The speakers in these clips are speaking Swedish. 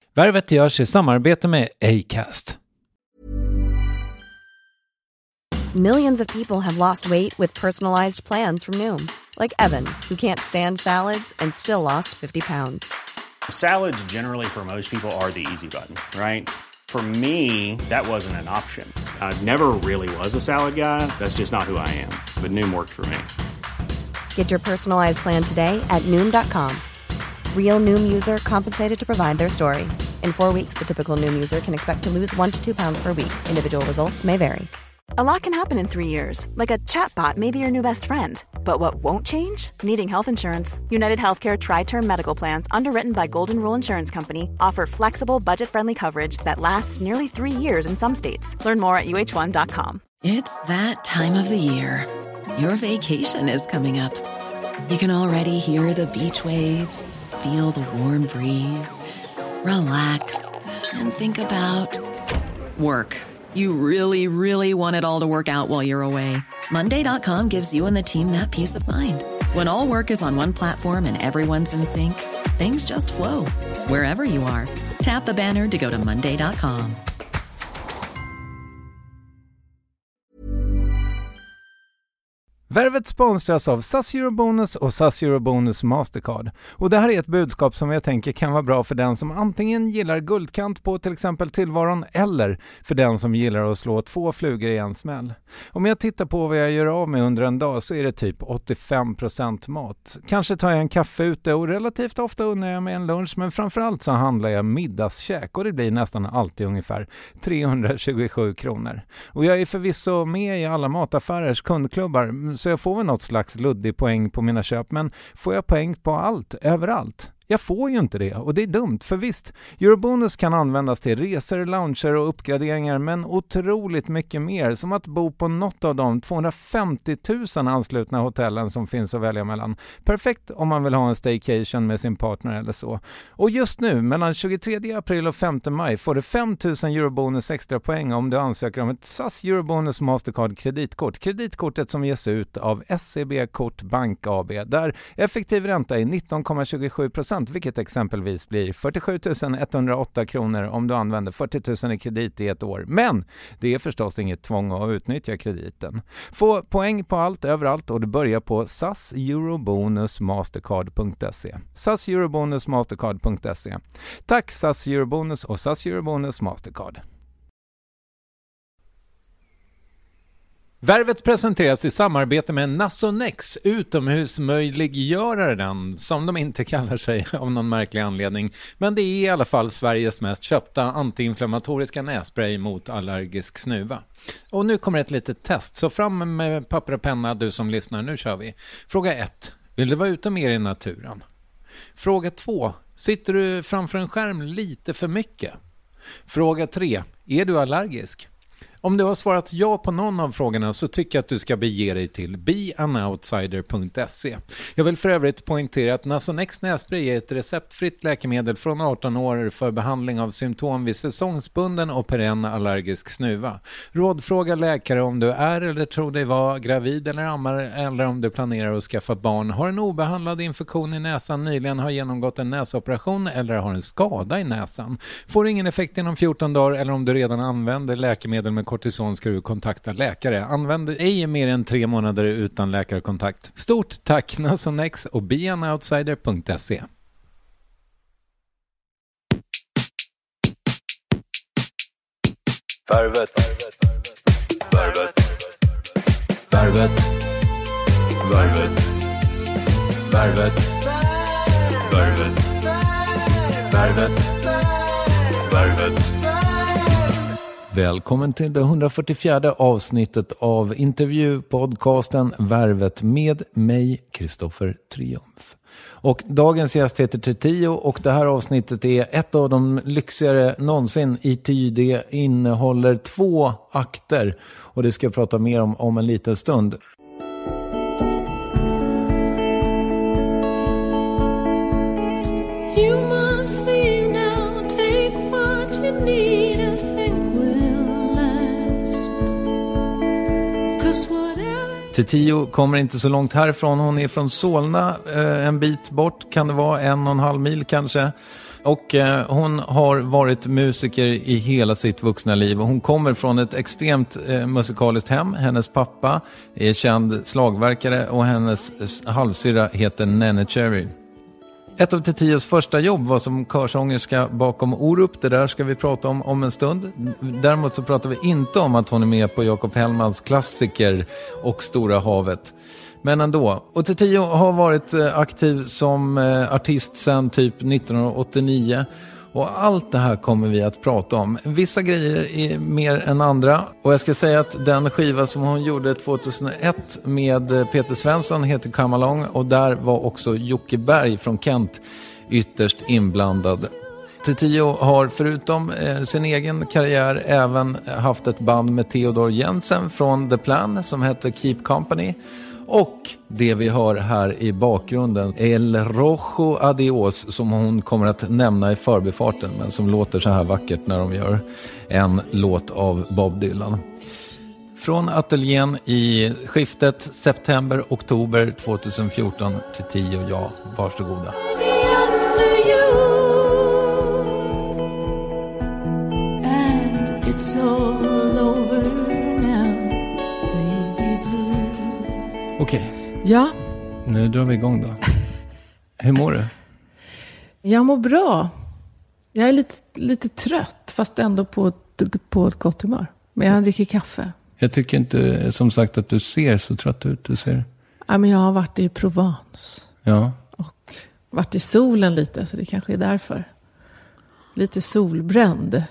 Värvet görs i samarbete med Acast. Millions of people have lost weight with personalized plans from Noom. Like Evan, who can't stand salads and still lost 50 pounds. Salads generally for most people are the easy button, right? For me, that wasn't an option. I never really was a salad guy. That's just not who I am. But Noom worked for me. Get your personalized plan today at Noom.com. Real Noom user compensated to provide their story. In 4 weeks, the typical Noom user can expect to lose 1 to 2 pounds per week. Individual results may vary. A lot can happen in 3 years, like a chatbot may be your new best friend. But what won't change? Needing health insurance. United Healthcare Tri-Term Medical Plans, underwritten by Golden Rule Insurance Company, offer flexible, budget-friendly coverage that lasts nearly 3 years in some states. Learn more at uh1.com. It's that time of the year. Your vacation is coming up. You can already hear the beach waves, feel the warm breeze, relax, and think about work. You really, really want it all to work out while you're away. Monday.com gives you and the team that peace of mind. When all work is on one platform and everyone's in sync, things just flow. Wherever you are, tap the banner to go to Monday.com. Värvet sponsras av SAS Eurobonus och SAS Eurobonus Mastercard. Och det här är ett budskap som jag tänker kan vara bra för den som antingen gillar guldkant på till exempel tillvaron eller för den som gillar att slå 2 flugor i en smäll. Om jag tittar på vad jag gör av med under en dag så är det typ 85% mat. Kanske tar jag en kaffe ute och relativt ofta unnar jag mig en lunch, men framförallt så handlar jag middagskäk och det blir nästan alltid ungefär 327 kronor. Och jag är förvisso med i alla mataffärers kundklubbar så jag får väl något slags luddig poäng på mina köp, men får jag poäng på allt, överallt? Jag får ju inte det och det är dumt, för visst, Eurobonus kan användas till resor, lounger och uppgraderingar, men otroligt mycket mer, som att bo på något av de 250 000 anslutna hotellen som finns att välja mellan. Perfekt om man vill ha en staycation med sin partner eller så. Och just nu, mellan 23 april och 5 maj, får du 5 000 Eurobonus extra poäng om du ansöker om ett SAS Eurobonus Mastercard kreditkort. Kreditkortet som ges ut av SEB Kort Bank AB, där effektiv ränta är 19,27%. Vilket exempelvis blir 47 108 kronor om du använder 40 000 i kredit i ett år. Men det är förstås inget tvång att utnyttja krediten. Få poäng på allt överallt och du börjar på saseurobonusmastercard.se. saseurobonusmastercard.se. Tack SAS Eurobonus och SAS Eurobonus Mastercard. Värvet presenteras i samarbete med Nasonex, utomhusmöjliggöraren, som de inte kallar sig av någon märklig anledning. Men det är i alla fall Sveriges mest köpta antiinflammatoriska nässpray mot allergisk snuva. Och nu kommer ett litet test, så fram med papper och penna du som lyssnar, nu kör vi. Fråga 1. Vill du vara ute mer i naturen? Fråga 2. Sitter du framför en skärm lite för mycket? Fråga 3. Är du allergisk? Om du har svarat ja på någon av frågorna så tycker jag att du ska bege dig till beanoutsider.se. Jag vill för övrigt poängtera att Nasonex nässpray är ett receptfritt läkemedel från 18 år för behandling av symptom vid säsongsbunden och perenn allergisk snuva. Rådfråga läkare om du är eller tror dig vara gravid eller ammar, eller om du planerar att skaffa barn, har en obehandlad infektion i näsan, nyligen har genomgått en näsoperation eller har en skada i näsan. Får ingen effekt inom 14 dagar eller om du redan använder läkemedel med kortison ska du kontakta läkare. Använd ej mer än 3 månader utan läkarkontakt. Stort tack Nasonex och beanoutsider.se. Värvet. Värvet. Värvet. Värvet. Värvet. Värvet. Värvet. Värvet. Välkommen till det 144 avsnittet av intervjupodcasten Värvet med mig, Kristoffer Triumf. Och dagens gäst heter Tio och det här avsnittet är ett av de lyxigare någonsin i tid. Det innehåller 2 akter och det ska jag prata mer om en liten stund. Tio kommer inte så långt härifrån. Hon är från Solna, en bit bort. Kan det vara 1,5 mil kanske. Och hon har varit musiker i hela sitt vuxna liv. Hon kommer från ett extremt musikaliskt hem. Hennes pappa är känd slagverkare och hennes halvsyra heter Nene Cherry. Ett av Titios första jobb var som körsångerska bakom Orup. Det där ska vi prata om en stund. Däremot så pratar vi inte om att hon är med på Jakob Hellmans klassiker och Stora havet. Men ändå. Och Titio har varit aktiv som artist sedan typ 1989. Och allt det här kommer vi att prata om. Vissa grejer är mer än andra. Och jag ska säga att den skiva som hon gjorde 2001 med Peter Svensson heter Come Along. Och där var också Jocke Berg från Kent ytterst inblandad. Titio har förutom sin egen karriär även haft ett band med Theodor Jensen från The Plan som heter Keep Company. Och det vi hör här i bakgrunden, El Rojo Adios, som hon kommer att nämna i förbifarten, men som låter så här vackert när de gör en låt av Bob Dylan. Från ateljén i skiftet september-oktober 2014 till 10, ja, varsågoda. And it's all over now, baby blue. Okej. Ja, Nu drar vi igång då. Hur mår du? jag mår bra. Jag är lite trött, fast ändå på ett gott humör. Men jag dricker kaffe. Jag tycker inte, som sagt, att du ser så trött ut. Du ser... Ja, men jag har varit i Provence. Ja. Och varit i solen lite, så det kanske är därför. Lite solbränd.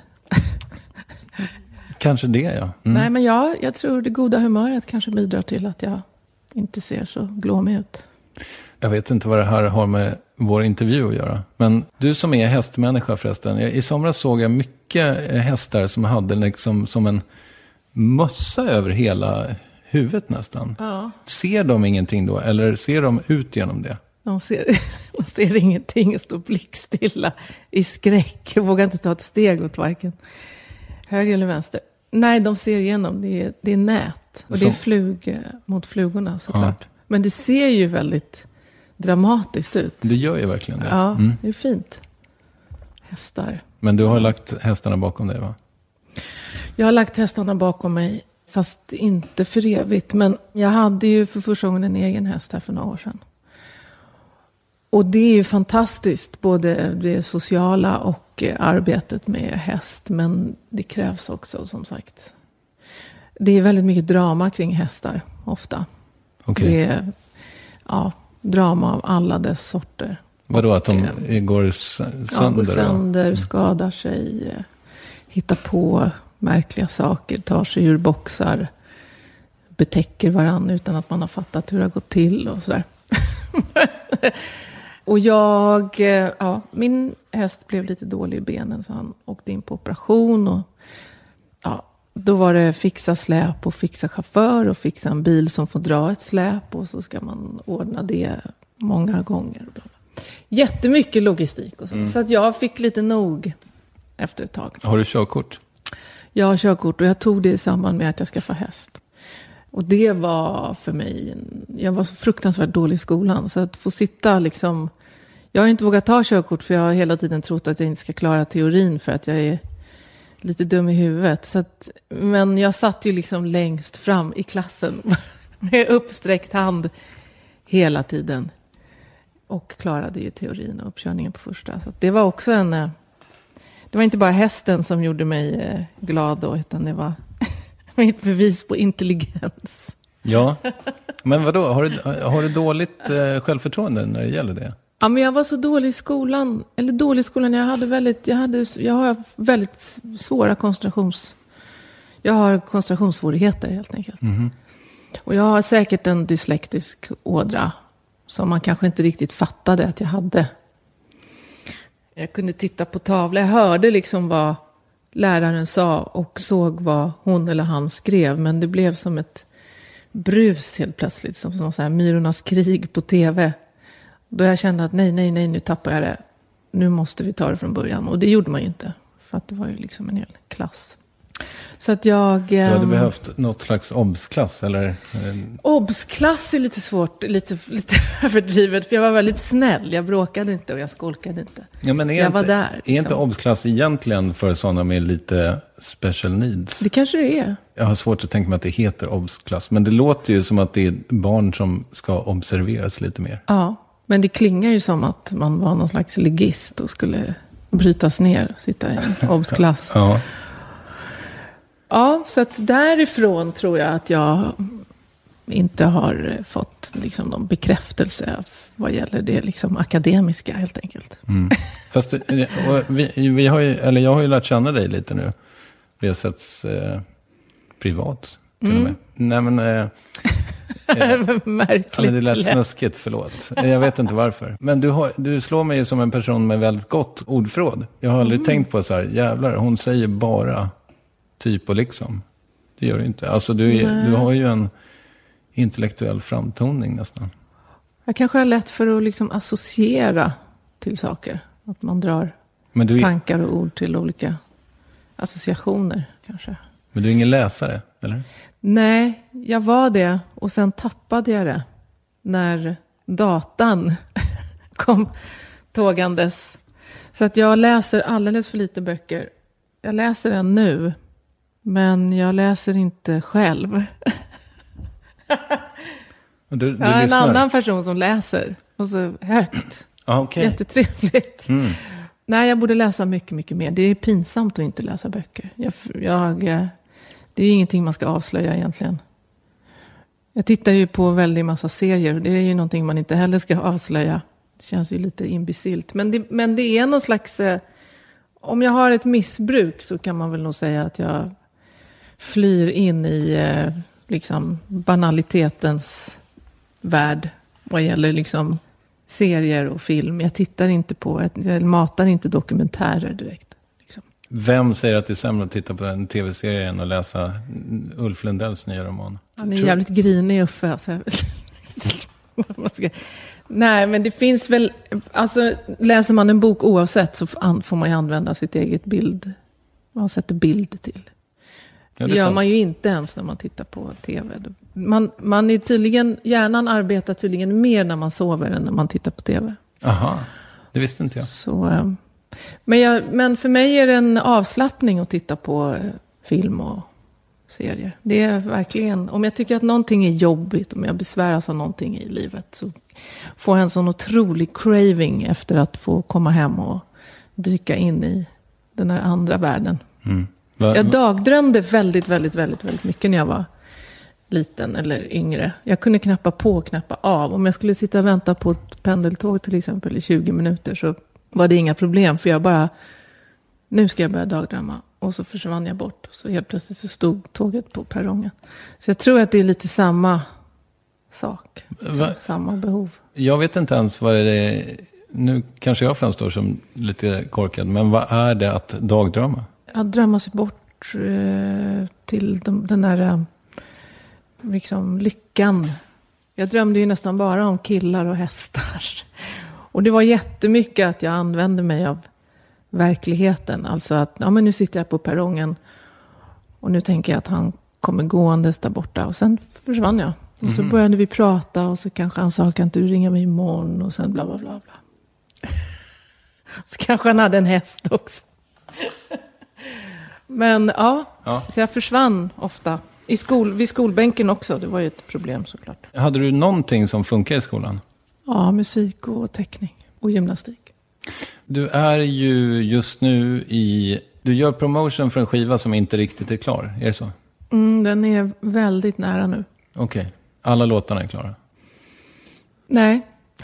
Kanske det, ja. Mm. Nej, men jag tror det goda humöret kanske bidrar till att jag inte ser så glåmig ut. Jag vet inte vad det här har med vår intervju att göra. Men du som är hästmänniska förresten. I somras såg jag mycket hästar som hade liksom som en mössa över hela huvudet nästan. Ja. Ser de ingenting då? Eller ser de ut genom det? De ser ingenting och står blickstilla i skräck. Jag vågar inte ta ett steg åt varken höger eller vänster. Nej, de ser igenom. Det är nät. Och det är flug mot flugorna såklart. Ja. Men det ser ju väldigt dramatiskt ut. Det gör ju verkligen det. Ja, det är fint. Hästar. Men du har lagt hästarna bakom dig, va? Jag har lagt hästarna bakom mig, fast inte för evigt. Men jag hade ju för första gången en egen häst här för några år sedan. Och det är ju fantastiskt, både det sociala och arbetet med häst. Men det krävs också, som sagt. Det är väldigt mycket drama kring hästar, ofta. Okay. Det är drama av alla dess sorter. Vadå, att de går sönder? Går sönder, skadar sig, hittar på märkliga saker, tar sig ur boxar, betäcker varann utan att man har fattat hur det har gått till och sådär. Och min häst blev lite dålig i benen, så han åkte in på operation och då var det fixa släp och fixa chaufför och fixa en bil som får dra ett släp, och så ska man ordna det många gånger. Jättemycket logistik och så. Så att jag fick lite nog efter ett tag. Har du körkort? Jag har körkort, och jag tog det i samband med att jag skaffade häst. Och det var för mig, jag var så fruktansvärt dålig i skolan. Så att få sitta liksom, jag har inte vågat ta körkort för jag har hela tiden trott att jag inte ska klara teorin för att jag är lite dum i huvudet. Så att, men jag satt ju liksom längst fram i klassen med uppsträckt hand hela tiden. Och klarade ju teorin och uppkörningen på första. Så att det var också det var inte bara hästen som gjorde mig glad då, utan det var ett bevis på intelligens. Ja, men vadå? Har du dåligt självförtroende när det gäller det? Ja, men jag var så dålig i skolan. Eller dålig i skolan, jag har väldigt svåra jag har koncentrationssvårigheter helt enkelt. Mm. Och jag har säkert en dyslektisk ådra som man kanske inte riktigt fattade att jag hade. Jag kunde titta på tavlan, jag hörde liksom vad läraren sa och såg vad hon eller han skrev. Men det blev som ett brus helt plötsligt, som någon sån här Myrornas krig på tv. Då jag kände att nej, nu tappar jag det. Nu måste vi ta det från början. Och det gjorde man ju inte. För att det var ju liksom en hel klass. Så att jag... Du hade behövt något slags obsklass, eller? Obsklass är lite svårt, lite överdrivet. För jag var väldigt snäll. Jag bråkade inte och jag skolkade inte. Ja, men jag var där. Är inte obsklass egentligen för sådana med lite special needs? Det kanske det är. Jag har svårt att tänka mig att det heter obsklass. Men det låter ju som att det är barn som ska observeras lite mer. Ja, men det klingar ju som att man var någon slags ligist och skulle brytas ner och sitta i en obsklass. Ja. Ja, så att därifrån tror jag att jag inte har fått liksom någon bekräftelse vad gäller det liksom akademiska helt enkelt. Mm. Fast vi har ju, eller jag har ju lärt känna dig lite nu. Vi har setts privat till och med. Nej, men märkligt. Det lät snuskigt, förlåt. Jag vet inte varför. Men du slår mig ju som en person med väldigt gott ordförråd. Jag har aldrig tänkt på så här, jävlar, hon säger bara typ och liksom. Det gör du inte. Alltså du har ju en intellektuell framtoning nästan. Jag kanske har lätt för att liksom associera till saker. Att man drar tankar och ord till olika associationer kanske. Men du är ingen läsare, eller? Nej, jag var det. Och sen tappade jag det. När datan kom tågandes. Så att jag läser alldeles för lite böcker. Jag läser den nu. Men jag läser inte själv. Du jag är en annan person som läser. Och så högt. Okay. Jättetrevligt. Mm. Nej, jag borde läsa mycket, mycket mer. Det är pinsamt att inte läsa böcker. Det är ingenting man ska avslöja egentligen. Jag tittar ju på väldigt massa serier. Det är ju någonting man inte heller ska avslöja. Det känns ju lite imbecilt. Men det är någon slags... om jag har ett missbruk så kan man väl nog säga att jag flyr in i liksom banalitetens värld. Vad gäller liksom serier och film. Jag tittar inte på... Jag matar inte dokumentärer direkt. Liksom. Vem säger att det är sämre att titta på en tv-serie än att läsa Ulf Lundells nya roman? Han är jävligt grinig, Uffe. Alltså. Nej, men det finns väl... Alltså, läser man en bok oavsett så får man ju använda sitt eget bild. Man sätter bild till. Ja, det gör man ju inte ens när man tittar på tv. Man är tydligen... Hjärnan arbetar tydligen mer när man sover än när man tittar på tv. Aha, det visste inte jag. Så, men för mig är det en avslappning att titta på film och serier. Det är verkligen... Om jag tycker att någonting är jobbigt, om jag besväras av någonting i livet så får jag en sån otrolig craving efter att få komma hem och dyka in i den här andra världen. Mm. Jag dagdrömde väldigt, väldigt, väldigt, väldigt mycket när jag var liten eller yngre. Jag kunde knappa på och knappa av. Om jag skulle sitta och vänta på ett pendeltåg till exempel i 20 minuter så var det inga problem. För jag bara, nu ska jag börja dagdrömma. Och så försvann jag bort. Så helt plötsligt så stod tåget på perrongen. Så jag tror att det är lite samma sak. Samma behov. Jag vet inte ens vad det är. Nu kanske jag framstår som lite korkad. Men vad är det att dagdrömma? Att drömma sig bort till den där liksom, lyckan. Jag drömde ju nästan bara om killar och hästar. Och det var jättemycket att jag använde mig av verkligheten. Alltså att men nu sitter jag på perrongen och nu tänker jag att han kommer gåendes där borta. Och sen försvann jag. Och så började vi prata och så kanske han sa, kan inte du ringa mig imorgon? Och sen bla bla bla bla. Så kanske han hade en häst också. Men ja, så jag försvann ofta. Vid skolbänken också, det var ju ett problem såklart. Hade du någonting som funkar i skolan? Ja, musik och teckning och gymnastik. Du är ju just nu du gör promotion för en skiva som inte riktigt är klar, är det så? Den är väldigt nära nu. Okej, alla låtarna är klara? Nej.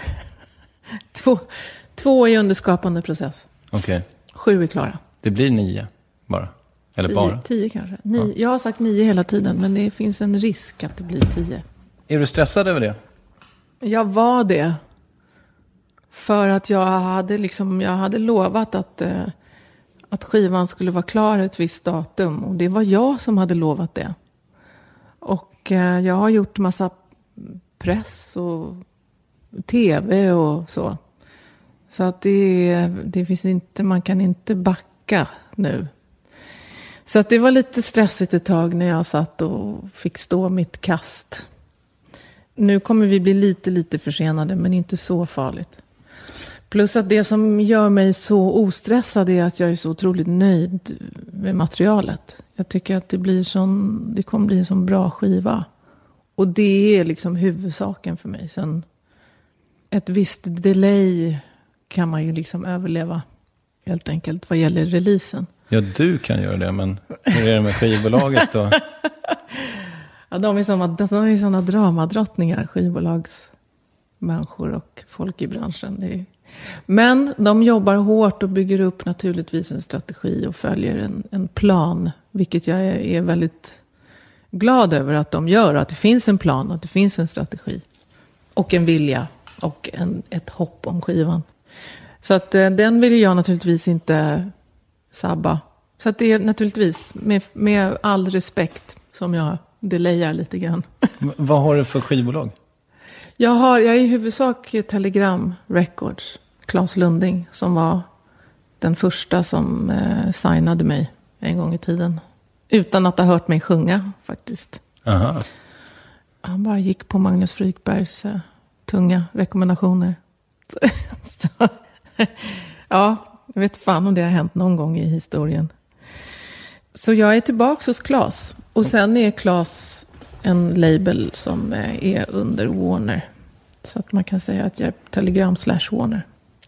Två är under skapande process. Okej. 7 är klara. Det blir 9 bara? Eller bara? 10 kanske. 9. Ja. Jag har sagt 9 hela tiden, men det finns en risk att det blir 10. Är du stressad över det? Jag var det. För att jag hade lovat att skivan skulle vara klar ett visst datum. Och det var jag som hade lovat det. Och jag har gjort massa press och tv och så. Så att det finns inte, man kan inte backa nu. Så att det var lite stressigt ett tag när jag satt och fick stå mitt kast. Nu kommer vi bli lite försenade, men inte så farligt. Plus att det som gör mig så ostressad är att jag är så otroligt nöjd med materialet. Jag tycker att det kommer bli en sån bra skiva. Och det är liksom huvudsaken för mig. Sen ett visst delay kan man ju liksom överleva helt enkelt vad gäller releasen. Ja, du kan göra det, men hur är det med skivbolaget då? Ja, de är såna dramadrottningar, skivbolagsmänniskor och folk i branschen. Men de jobbar hårt och bygger upp naturligtvis en strategi och följer en plan. Vilket jag är väldigt glad över att de gör. Att det finns en plan, att det finns en strategi. Och en vilja och ett hopp om skivan. Så att den vill jag naturligtvis inte sabba. Så att det är naturligtvis med all respekt som jag delayar lite grann. Vad har du för skivbolag? Jag är i huvudsak Telegram Records. Claes Lunding som var den första som signade mig en gång i tiden. Utan att ha hört mig sjunga faktiskt. Aha. Han bara gick på Magnus Frykbergs tunga rekommendationer. Så, ja, jag vet fan om det har hänt någon gång i historien. Så jag är tillbaka hos Claes. Och sen är Claes en label som är under Warner. Så att man kan säga att jag är Telegram / Warner.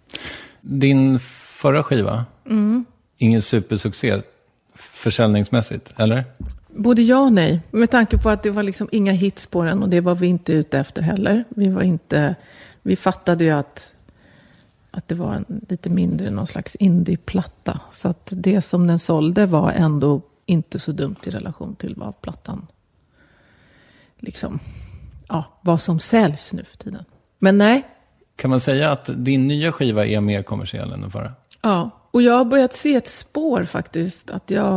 Din förra skiva, ingen supersuccé försäljningsmässigt, eller? Både ja och nej. Med tanke på att det var liksom inga hits på den. Och det var vi inte ute efter heller. Vi fattade ju att det var lite mindre någon slags indie-platta. Så att det som den sålde var ändå inte så dumt i relation till vad plattan liksom, ja, vad som säljs nu för tiden. Men nej. Kan man säga att din nya skiva är mer kommersiell än den förra? Ja, och jag har börjat se ett spår faktiskt.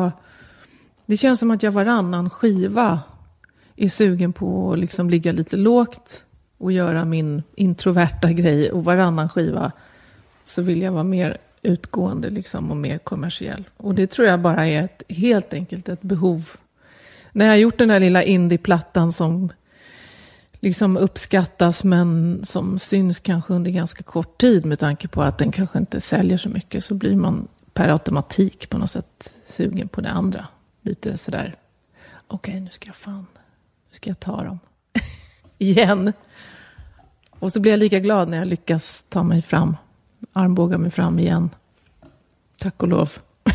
Det känns som att jag varannan skiva är sugen på att liksom ligga lite lågt och göra min introverta grej. Och varannan skiva så vill jag vara mer utgående liksom och mer kommersiell. Och det tror jag bara är helt enkelt ett behov. När jag har gjort den här lilla indie-plattan som liksom uppskattas men som syns kanske under ganska kort tid med tanke på att den kanske inte säljer så mycket, så blir man per automatik på något sätt sugen på det andra. Lite sådär, okej, nu ska jag ta dem igen. Och så blir jag lika glad när jag lyckas ta mig fram, armbåga mig fram igen. Tack och lov.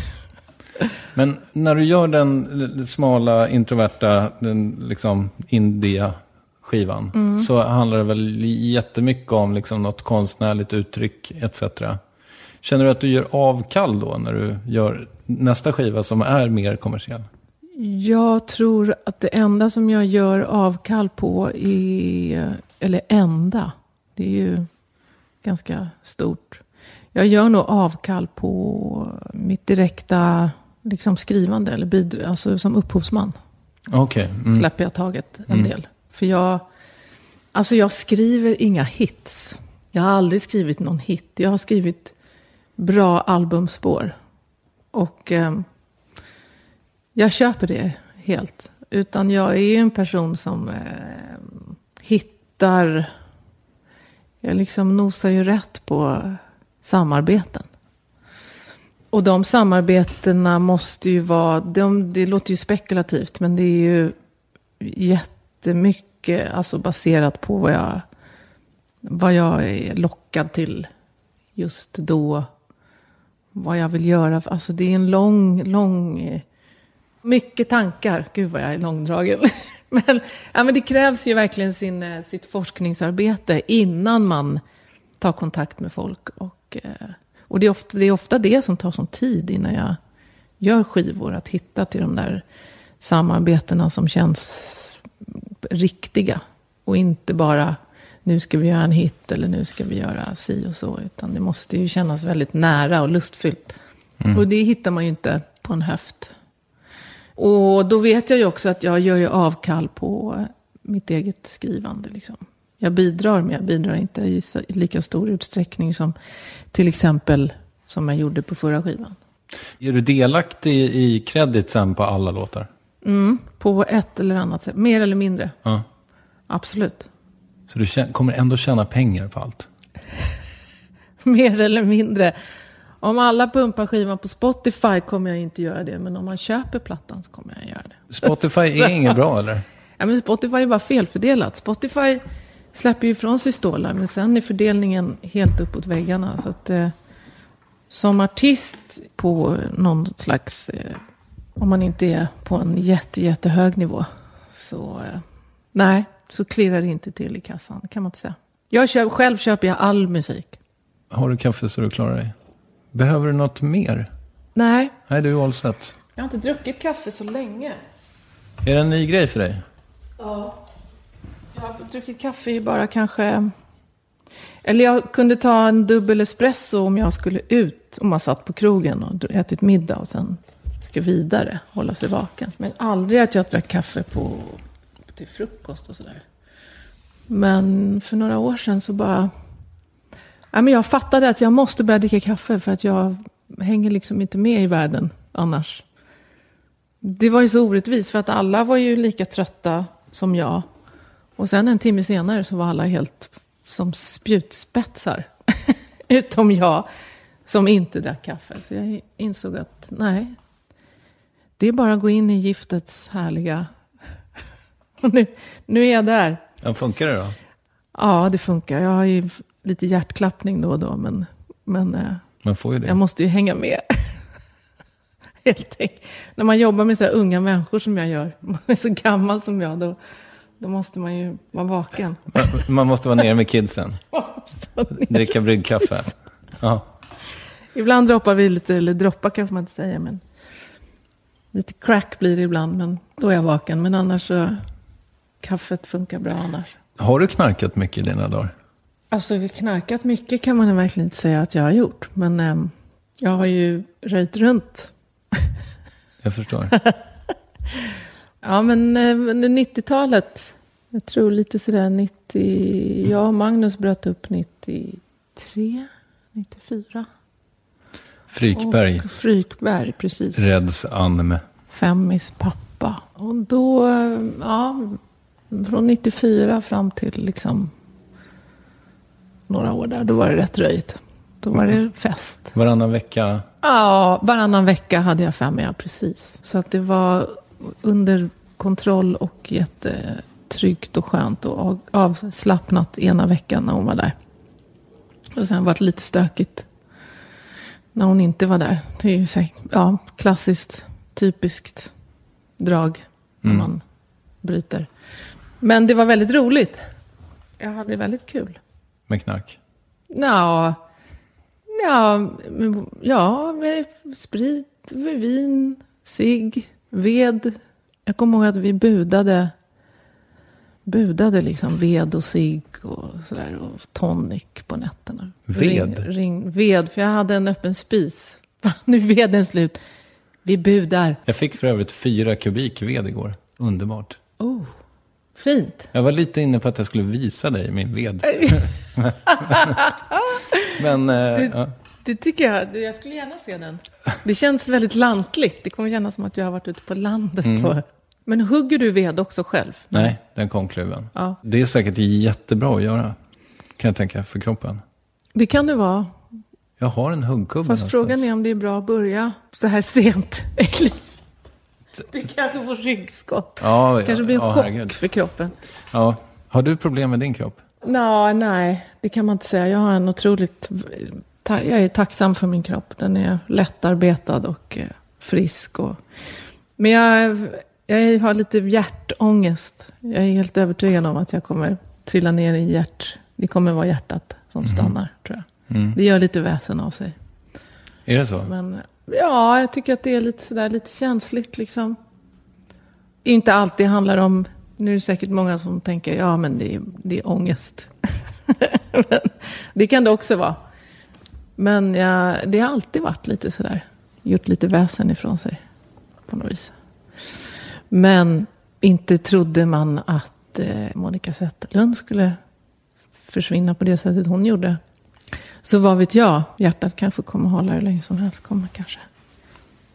Men när du gör den smala, introverta, den liksom indie-skivan, så handlar det väl jättemycket om liksom något konstnärligt uttryck etc. Känner du att du gör avkall då när du gör nästa skiva som är mer kommersiell? Jag tror att det enda som jag gör avkall på det är ju ganska stort. Jag gör nog avkall på mitt direkta liksom skrivande eller alltså som upphovsman. Okej. Släpper jag taget en del. För jag skriver inga hits. Jag har aldrig skrivit någon hit. Jag har skrivit bra albumspår. Och jag köper det helt. Utan jag är ju en person som hittar... Jag liksom nosar ju rätt på samarbeten. Och de samarbetena måste ju vara... Det låter ju spekulativt, men det är ju jättemycket alltså baserat på vad jag är lockad till just då. Vad jag vill göra. Alltså det är en lång... Mycket tankar. Gud vad jag är långdragen. men det krävs ju verkligen sitt forskningsarbete innan man tar kontakt med folk. Och det är ofta det som tar sån tid innan jag gör skivor. Att hitta till de där samarbetena som känns riktiga. Och inte bara nu ska vi göra en hit eller nu ska vi göra si och så. Utan det måste ju kännas väldigt nära och lustfyllt. Och det hittar man ju inte på en höft. Och då vet jag ju också att jag gör ju avkall på mitt eget skrivande. Liksom. Jag bidrar, men jag bidrar inte i lika stor utsträckning som till exempel som jag gjorde på förra skivan. Är du delaktig i creditsen på alla låtar? På ett eller annat sätt. Mer eller mindre. Ja. Absolut. Så du kommer ändå tjäna pengar på allt? Mer eller mindre. Om alla pumpar skivan på Spotify kommer jag inte göra det. Men om man köper plattan så kommer jag göra det. Spotify är inget bra, eller? Ja, men Spotify är bara felfördelat. Spotify släpper ju ifrån sig stålar. Men sen är fördelningen helt uppåt väggarna. Så att som artist på någon slags... om man inte är på en jättehög nivå. Så nej, så klirrar det inte till i kassan. Kan man inte säga. Själv köper jag all musik. Har du kaffe så du klarar dig? Behöver du något mer? Nej. Nej, du är all set. Jag har inte druckit kaffe så länge. Är det en ny grej för dig? Ja. Jag har druckit kaffe i bara kanske... Eller jag kunde ta en dubbel espresso om jag skulle ut. Om man satt på krogen och ätit middag och sen ska vidare. Hålla sig vaken. Men aldrig att jag drack kaffe till frukost och sådär. Men för några år sedan så bara... Ja, men jag fattade att jag måste börja dricka kaffe. För att jag hänger liksom inte med i världen annars. Det var ju så orättvist. För att alla var ju lika trötta som jag. Och sen en timme senare så var alla helt som spjutspetsar. Utom jag som inte drack kaffe. Så jag insåg att nej. Det är bara att gå in i giftets härliga... Och nu är jag där. Ja, funkar det då? Ja, det funkar. Jag har ju lite hjärtklappning då och då. Men man får ju det. Jag måste ju hänga med. Helt enkelt. När man jobbar med så här unga människor som jag gör. Man är så gammal som jag. Då måste man ju vara vaken. Man måste vara nere med kidsen. Dricka bryggkaffe. Ja. Ibland droppar vi lite, eller droppar kanske man inte säga. Men lite crack blir det ibland. Men då är jag vaken. Men annars så... Kaffet funkar bra annars. Har du knarkat mycket i dina dagar? Alltså knarkat mycket kan man verkligen inte säga att jag har gjort. Men jag har ju röjt runt. Jag förstår. Ja, men 90-talet. Jag tror lite sådär 90... Jag och Magnus bröt upp 93, 94. Frykberg. Och Frykberg, precis. Reds Anme. Femmis pappa. Och då, ja... Från 94 fram till liksom... några år där. Då var det rätt röjt. Då var det fest. Varannan vecka? Ja, varannan vecka hade jag 5, ja precis. Så att det var under kontroll och jättetryggt och skönt och avslappnat ena veckan när hon var där. Och sen var det lite stökigt när hon inte var där. Det är ju så, klassiskt, typiskt drag när man bryter. Men det var väldigt roligt. Jag hade väldigt kul. Med knark? Ja, med sprit, med vin, cigg, ved. Jag kommer ihåg att vi budade liksom ved och cigg och sådär och tonic på nätterna. Ved? Ved, för jag hade en öppen spis. Nu är veden slut. Vi budar. Jag fick för övrigt 4 kubik ved igår. Underbart. Oh, fint. Jag var lite inne på att jag skulle visa dig min ved. Men det tycker jag skulle gärna se den. Det känns väldigt lantligt. Det kommer kännas som att jag har varit ute på landet. Men hugger du ved också själv? Nej, den kom kluven. Ja. Det är säkert jättebra att göra. Kan jag tänka, för kroppen. Det kan det vara. Jag har en huggkubbe. Fast frågan är om det är bra att börja så här sent i livet. Det kanske får ryggskott. Ja, kanske blir en chock herregud. för kroppen. Ja. Har du problem med din kropp? Nej, det kan man inte säga. Jag har en otroligt... Jag är tacksam för min kropp. Den är lättarbetad och frisk. Men jag har lite hjärtångest. Jag är helt övertygad om att jag kommer trilla ner i det kommer vara hjärtat som stannar, tror jag. Det gör lite väsen av sig. Är det så? Men ja, jag tycker att det är lite känsligt liksom. Inte alltid handlar om... Nu är det säkert många som tänker, ja men det är ångest. Men det kan det också vara. Men det har alltid varit lite sådär. Gjort lite väsen ifrån sig. På något vis. Men inte trodde man att Monica Zetterlund skulle försvinna på det sättet hon gjorde. Så vad vet jag? Hjärtat kanske kommer hålla hur länge som helst. Kommer kanske.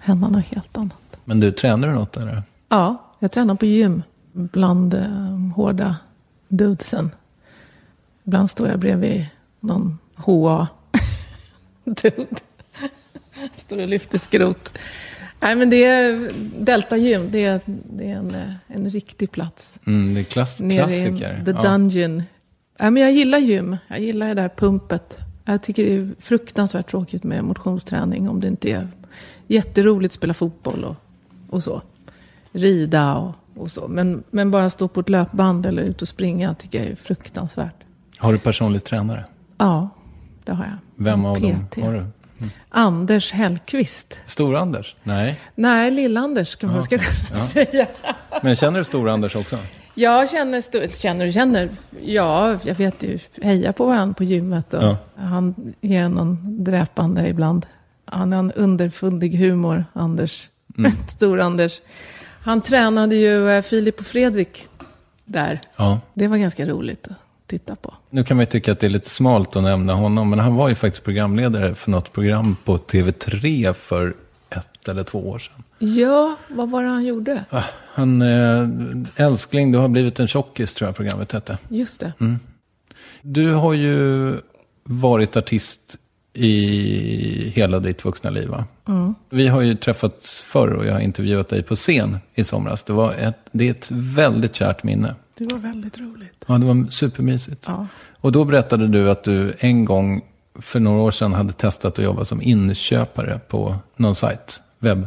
hända något helt annat. Men du, tränar du något eller? Ja, jag tränar på gym bland hårda dudesen. Ibland står jag bredvid någon HA-dude. Står och lyfter skrot. Nej, men det är Delta Gym. Det är en riktig plats. Det är klassiker. The Dungeon. Nej, men jag gillar gym. Jag gillar det där pumpet. Jag tycker det är fruktansvärt tråkigt med motionsträning. Om det inte är jätteroligt att spela fotboll och så. Rida och så. Men bara stå på ett löpband eller ut och springa tycker jag är fruktansvärt. Har du personlig tränare? Ja, det har jag. Vem av dem har du? Anders Hellqvist. Stor-Anders? Nej, Lill-Anders kan man säga. Men känner du Stor-Anders också? Jag känner. Ja, jag vet ju. Heja på varandra på gymmet. Och han ger någon dräpande ibland. Han har en underfundig humor, Anders. Stor-Anders. Han tränade ju Filip och Fredrik där. Ja. Det var ganska roligt att titta på. Nu kan man ju tycka att det är lite smalt att nämna honom. Men han var ju faktiskt programledare för något program på TV3 för 1 eller 2 år sedan. Ja, vad var det han gjorde? Han, älskling, du har blivit en tjockis, tror jag programmet hette. Just det. Du har ju varit artist i hela ditt vuxna liv, va? Vi har ju träffats förr och jag har intervjuat dig på scen i somras. Det är ett väldigt kärt minne. Det var väldigt roligt. Ja, det var supermysigt. Ja. Och då berättade du att du en gång för några år sedan hade testat att jobba som inköpare på någon sajt, webb.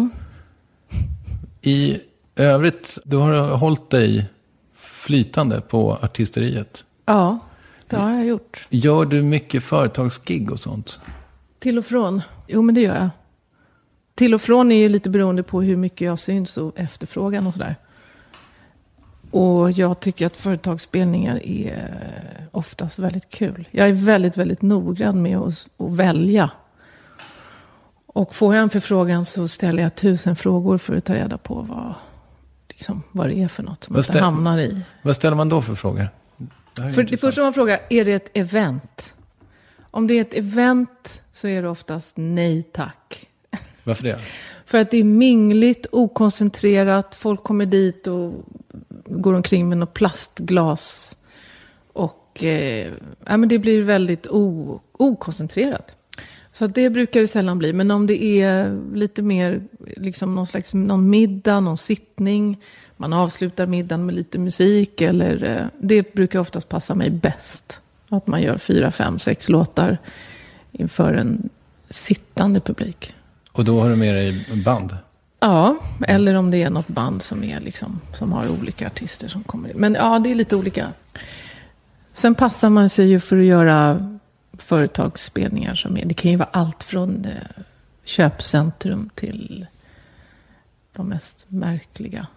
I övrigt, du har hållit dig flytande på artisteriet. Ja, det har jag gjort. Gör du mycket företagsgig och sånt? Till och från. Jo, men det gör jag. Till och från är ju lite beroende på hur mycket jag syns och efterfrågan och sådär. Och jag tycker att företagsspelningar är oftast väldigt kul. Jag är väldigt, väldigt noggrann med att välja. Och får jag en förfrågan så ställer jag 1000 frågor för att ta reda på vad det är för något som man hamnar i. Vad ställer man då för frågor? För det första man frågar, är det ett event? Om det är ett event så är det oftast nej tack. Varför det? För att det är mingligt, okoncentrerat. Folk kommer dit och går omkring med något plastglas. Och men det blir väldigt okoncentrerat. Så att det brukar det sällan bli. Men om det är lite mer liksom någon middag, någon sittning. Man avslutar middagen med lite musik. Eller, det brukar oftast passa mig bäst. Att man gör 4, 5, 6 låtar inför en sittande publik. Och då har du med dig band? Ja, eller om det är något band som är som har olika artister som kommer in. Men ja, det är lite olika. Sen passar man sig ju för att göra företagsspelningar som är. Det kan ju vara allt från köpcentrum till de mest märkliga.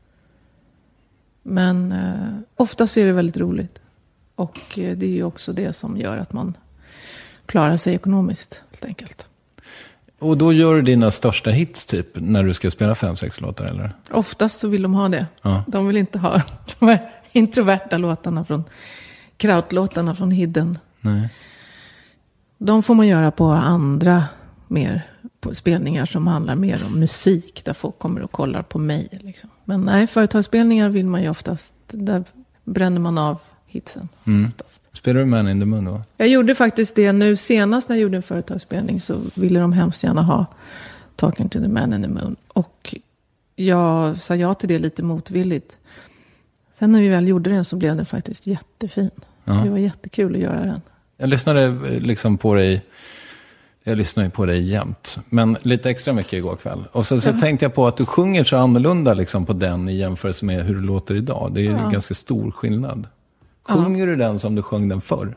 Men oftast är det väldigt roligt. Och det är ju också det som gör att man klarar sig ekonomiskt, helt enkelt. Och då gör du dina största hits typ när du ska spela 5-6 låtar, eller? Oftast så vill de ha det. Ja. De vill inte ha de här introverta låtarna krautlåtarna från Hidden. Nej. De får man göra på andra på spelningar som handlar mer om musik. Där folk kommer och kollar på mig. Liksom. Men nej, företagsspelningar vill man ju oftast. Där bränner man av hitsen. Spelar du Man in the Moon då? Jag gjorde faktiskt det nu senast när jag gjorde en företagsspelning. Så ville de hemskt gärna ha Talking to the Man in the Moon. Och jag sa ja till det lite motvilligt. Sen när vi väl gjorde den så blev den faktiskt jättefin. Ja. Det var jättekul att göra den. Jag lyssnade liksom på dig. Jag lyssnar ju på dig jämt. Men lite extra mycket igår kväll. Och så tänkte jag på att du sjunger så annorlunda liksom på den i jämförelse med hur du låter idag. Det är ju en ganska stor skillnad. Sjunger du den som du sjöng den förr?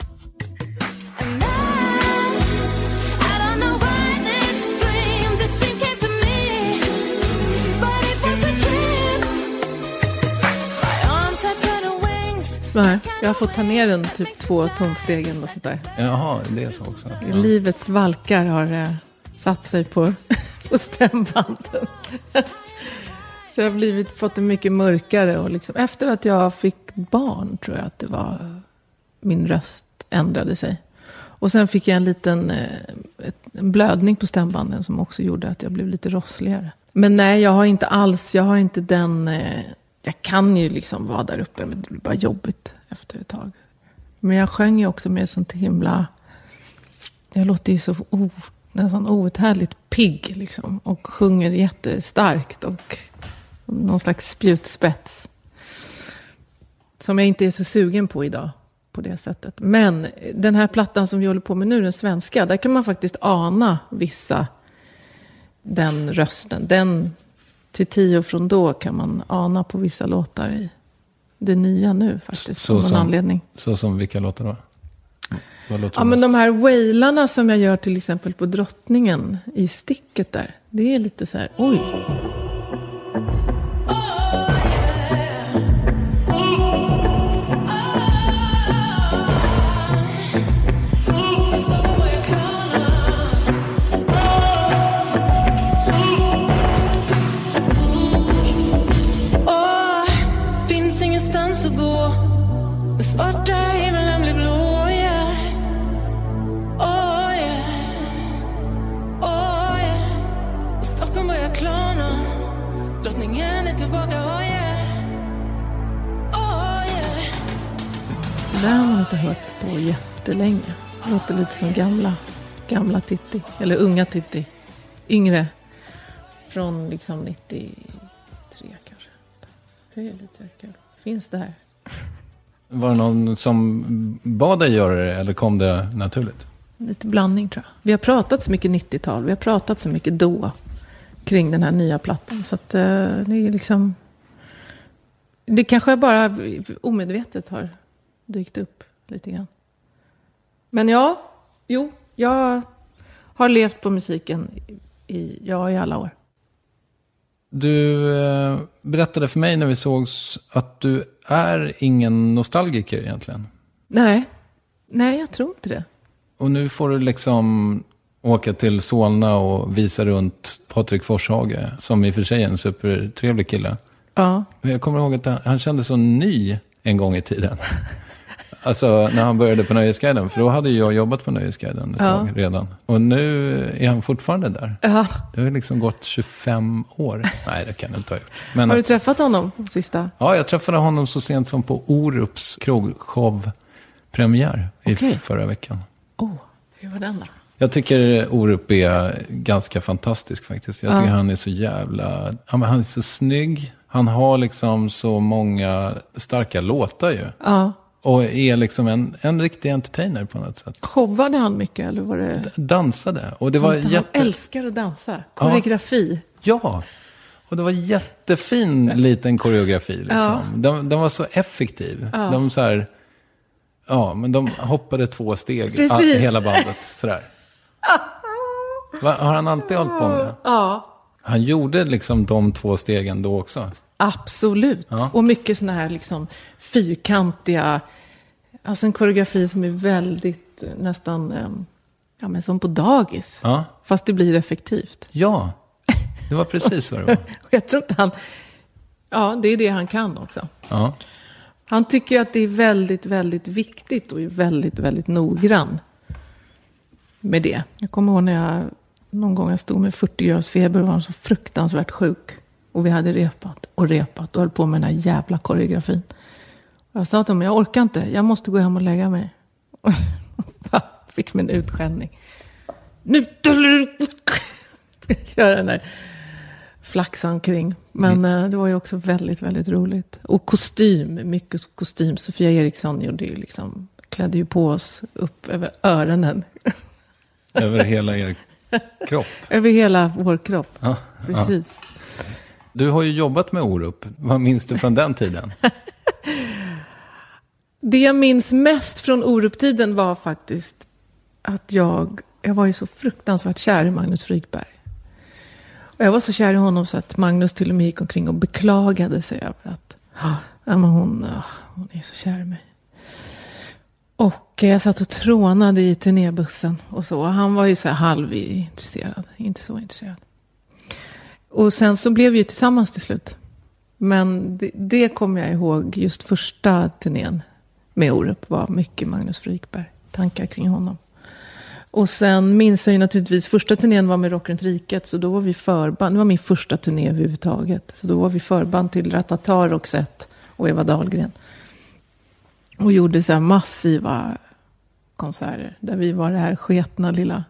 Nej, jag har fått ta ner den typ 2 tonstegen och sånt där. Jaha, det är så också. Ja. Livets valkar har satt sig på stämbanden. Så jag har fått en mycket mörkare. Och liksom, efter att jag fick barn tror jag att det var min röst ändrade sig. Och sen fick jag en liten en blödning på stämbanden som också gjorde att jag blev lite rossligare. Men nej, jag har inte den... jag kan ju liksom vara där uppe, men det blir bara jobbigt efter ett tag. Men jag sjöng ju också med sånt himla... Jag låter ju så nästan outhärdligt pigg liksom. Och sjunger jättestarkt och någon slags spjutspets. Som jag inte är så sugen på idag på det sättet. Men den här plattan som vi håller på med nu, den svenska, där kan man faktiskt ana den rösten. Den till 10 från då kan man ana på vissa låtar i det nya nu faktiskt. Av någon anledning. Så som vilka låtar då? Ja, men de här wailarna som jag gör till exempel på Drottningen i sticket där. Det är lite så här, oj. Finns ingenstans att gå. Den svarta himlen blir blå, yeah. Oh yeah. Oh yeah. Och Stockholm börjar klarna. Drottningen är tillbaka, oh yeah. Oh yeah. Det har man inte hört på jättelänge. Det låter lite som gamla Titti. Eller unga Titti. Yngre. Från liksom 93 kanske. Det är lite kul. Finns det här? Var det någon som bad dig göra det eller kom det naturligt? Lite blandning tror jag. Vi har pratat så mycket 90-tal. Vi har pratat så mycket då kring den här nya plattan. Så att det är liksom... Det kanske bara omedvetet har dykt upp lite grann. Men jag har levt på musiken i alla år. Du berättade för mig när vi sågs att du är ingen nostalgiker egentligen. Nej, jag tror inte det. Och nu får du liksom åka till Solna och visa runt Patrik Forshage, som i och för sig är en supertrevlig kille. Ja. Men jag kommer ihåg att han kände så ny en gång i tiden. Alltså när han började på Nöjesguiden. För då hade jag jobbat på Nöjesguiden ett tag redan. Och nu är han fortfarande där. Ja. Det har liksom gått 25 år. Nej, det kan jag inte ha gjort. Men har du träffat honom sista? Ja, jag träffade honom så sent som på Orups krogshow-premiär i förra veckan. Hur var den då? Jag tycker Orup är ganska fantastisk faktiskt. Jag tycker han är så jävla... Han är så snygg. Han har liksom så många starka låtar ju. Ja. Och är liksom en riktig entertainer på något sätt. Showade han mycket eller var det... Dansade. Och det var Han älskar att dansa. Koreografi. Ja. Och det var jättefin liten koreografi liksom. Ja. Den var så effektiv. Ja. De så här... Ja, men de hoppade 2 steg. Hela bandet sådär. Har han alltid hållit på med det? Ja. Han gjorde liksom de 2 stegen då också. Absolut. Ja. Och mycket såna här liksom fyrkantiga... Alltså en koreografi som är väldigt nästan... Ja, men som på dagis. Ja. Fast det blir effektivt. Ja, det var precis så det var. Jag tror inte han... Ja, det är det han kan också. Ja. Han tycker att det är väldigt, väldigt viktigt och är väldigt, väldigt noggrann med det. Jag kommer ihåg när någon gång jag stod med 40 graders feber och var så fruktansvärt sjuk. Och vi hade repat och höll på med den här jävla koreografin. Och jag sa till honom, jag orkar inte, jag måste gå hem och lägga mig. Och fick mig en utskällning. Nu ska jag köra den där flaxa omkring. Men det var ju också väldigt, väldigt roligt. Och mycket kostym. Sofia Eriksson gjorde ju liksom, klädde ju på oss upp över öronen. Över hela er kropp. Över hela vår kropp. Ja, precis. Ja. Du har ju jobbat med Orup. Vad minns du från den tiden? Det jag minns mest från Orup-tiden var faktiskt att jag var ju så fruktansvärt kär i Magnus Frykberg. Och jag var så kär i honom så att Magnus till och med gick omkring och beklagade sig över att men hon är så kär i mig. Och jag satt och trånade i turnébussen och så. Han var ju så här halvintresserad, inte så intresserad. Och sen så blev vi ju tillsammans till slut. Men det kommer jag ihåg, just första turnén med Orup var mycket Magnus Frykberg. Tankar kring honom. Och sen minns jag ju naturligtvis, första turnén var med Rock runt riket, så då var vi förband. Det var min första turné överhuvudtaget. Så då var vi förband till Ratata, Roxette och Eva Dahlgren. Och gjorde så här massiva konserter, där vi var det här sketna lilla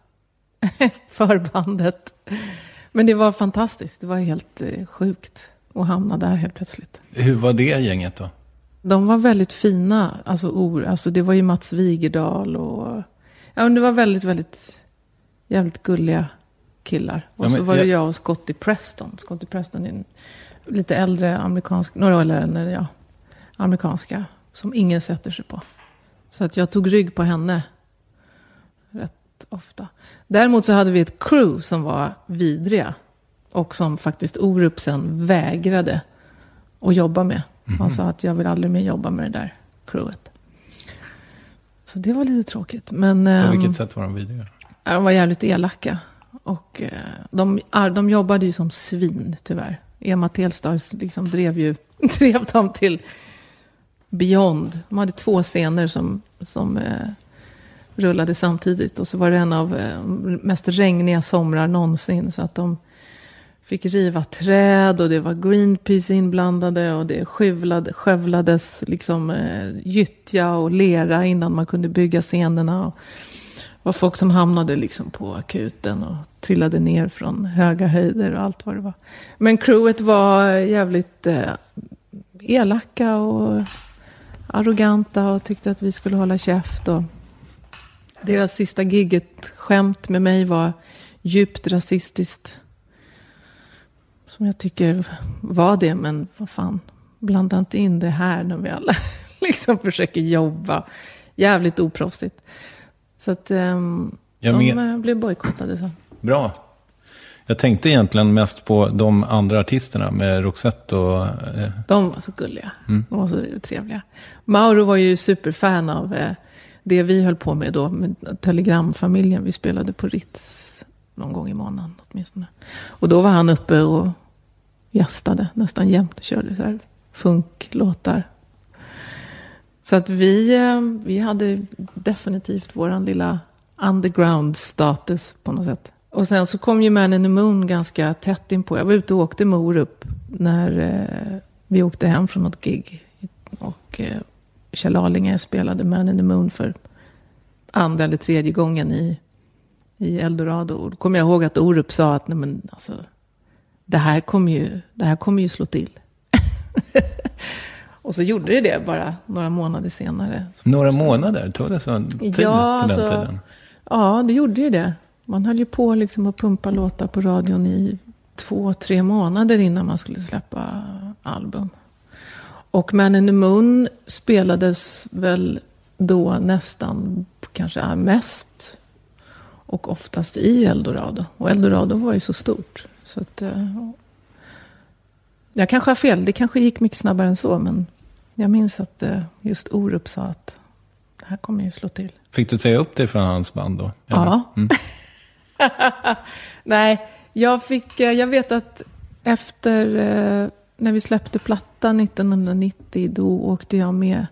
förbandet. Men det var fantastiskt, det var helt sjukt att hamna där helt plötsligt. Hur var det gänget då? De var väldigt fina, alltså det var ju Mats Wigerdal och ja, men det var väldigt, väldigt jävligt gulliga killar. Och så var det jag och Scotty Preston. Scotty Preston är en lite äldre amerikansk, några år äldre än jag, amerikanska, som ingen sätter sig på. Så att jag tog rygg på henne rätt ofta. Däremot så hade vi ett crew som var vidriga och som faktiskt Orup sen vägrade att jobba med. Han sa att jag vill aldrig mer jobba med det där crewet. Så det var lite tråkigt. Men, på vilket sätt var de vidriga? De var jävligt elaka. Och de jobbade ju som svin, tyvärr. Emma Telstar liksom drev dem till Beyond. De hade 2 scener som rullade samtidigt. Och så var det en av mest regniga somrar någonsin. Så att de fick riva träd och det var Greenpeace inblandade. Och det skövlades liksom gyttja och lera innan man kunde bygga scenerna. Och var folk som hamnade liksom på akuten och trillade ner från höga höjder och allt vad det var. Men crewet var jävligt elaka och arroganta och tyckte att vi skulle hålla käft. Och deras sista gigget, skämt med mig, var djupt rasistiskt. Som jag tycker var det, men vad fan, blanda inte in det här när vi alla liksom försöker jobba. Jävligt oproffsigt. Så att de blev bojkottade så. Bra. Jag tänkte egentligen mest på de andra artisterna med Roxette och... De var så gulliga. De var så trevliga. Mauro var ju superfan av det vi höll på med då. Med Telegramfamiljen. Vi spelade på Ritz någon gång i månaden åtminstone. Och då var han uppe och gästade nästan jämt. Och körde så här funklåtar. Så att vi hade definitivt våran lilla underground-status på något sätt. Och sen så kom ju Man in the Moon ganska tätt in på. Jag var ute och åkte med Orup när vi åkte hem från något gig. Och Kjell Arlinge spelade Man in the Moon för 2:a eller 3:e gången i Eldorado. Och då kommer jag ihåg att Orup sa att nej, men alltså, det här kommer ju slå till. Och så gjorde det bara några månader senare. Några månader? Tog det så tid på den tiden? Ja, det gjorde ju det. Man höll ju på liksom att pumpa låtar på radion i 2-3 månader innan man skulle släppa album. Och Man in the Moon spelades väl då nästan kanske mest och oftast i Eldorado. Och Eldorado var ju så stort. Så att... Jag kanske har fel. Det kanske gick mycket snabbare än så. Men jag minns att just Orup sa att det här kommer ju slå till. Fick du säga upp dig från hans band då? Eller? Ja. Nej, jag vet att efter när vi släppte plattan 1990, då åkte jag med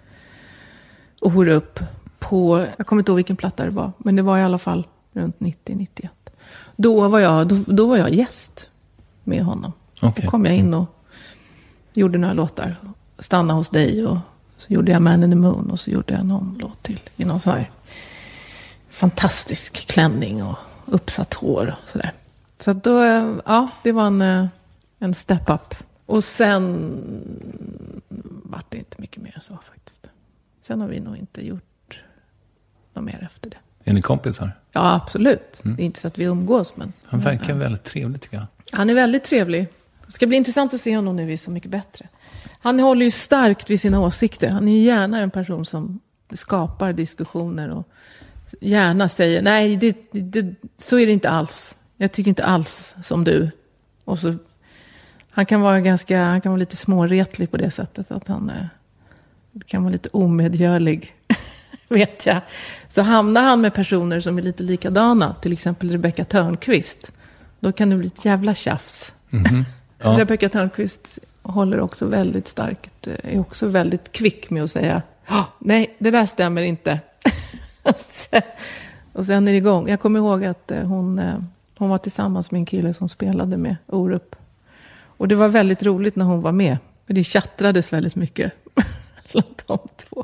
Orup på, jag kommer inte ihåg vilken platta det var, men det var i alla fall runt 90-91. Då var jag gäst med honom. Okay. Då kom jag in och gjorde några låtar. Stanna hos dig och så gjorde jag Man in the Moon och så gjorde jag någon låt till. I någon sån här fantastisk klänning och uppsatt hår och sådär. Så då, ja, det var en step up. Och sen var det inte mycket mer än så faktiskt. Sen har vi nog inte gjort något mer efter det. Är ni kompisar? Ja, absolut. Det är inte så att vi umgås, men... Han verkar väldigt trevlig tycker jag. Han är väldigt trevlig. Det ska bli intressant att se honom nu är så mycket bättre. Han håller ju starkt vid sina åsikter. Han är ju gärna en person som skapar diskussioner och gärna säger nej, så är det inte alls. Jag tycker inte alls som du. Och så han kan vara lite småretlig på det sättet att han kan vara lite omedgörlig. Vet jag. Så hamnar han med personer som är lite likadana, till exempel Rebecca Törnqvist, då kan det bli ett jävla tjafs. Mm-hmm. Ja. Rebecca Törnqvist håller också väldigt starkt, är också väldigt kvick med att säga nej, det där stämmer inte. Och sen är det igång. Jag kommer ihåg att hon var tillsammans med en kille som spelade med Orup. Och det var väldigt roligt när hon var med. För det tjattrades väldigt mycket bland de två.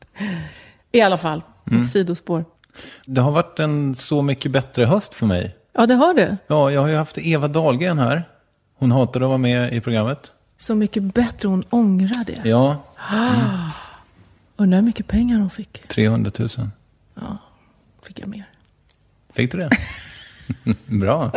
I alla fall, ett sidospår. Det har varit en så mycket bättre höst för mig. Ja, det har det. Ja, jag har ju haft Eva Dahlgren här. Hon hatade att vara med i programmet. Så mycket bättre, hon ångrar det. Ja. Undrar hur mycket pengar hon fick. 300 000. Ja, fick jag mer. Fick du det? Bra.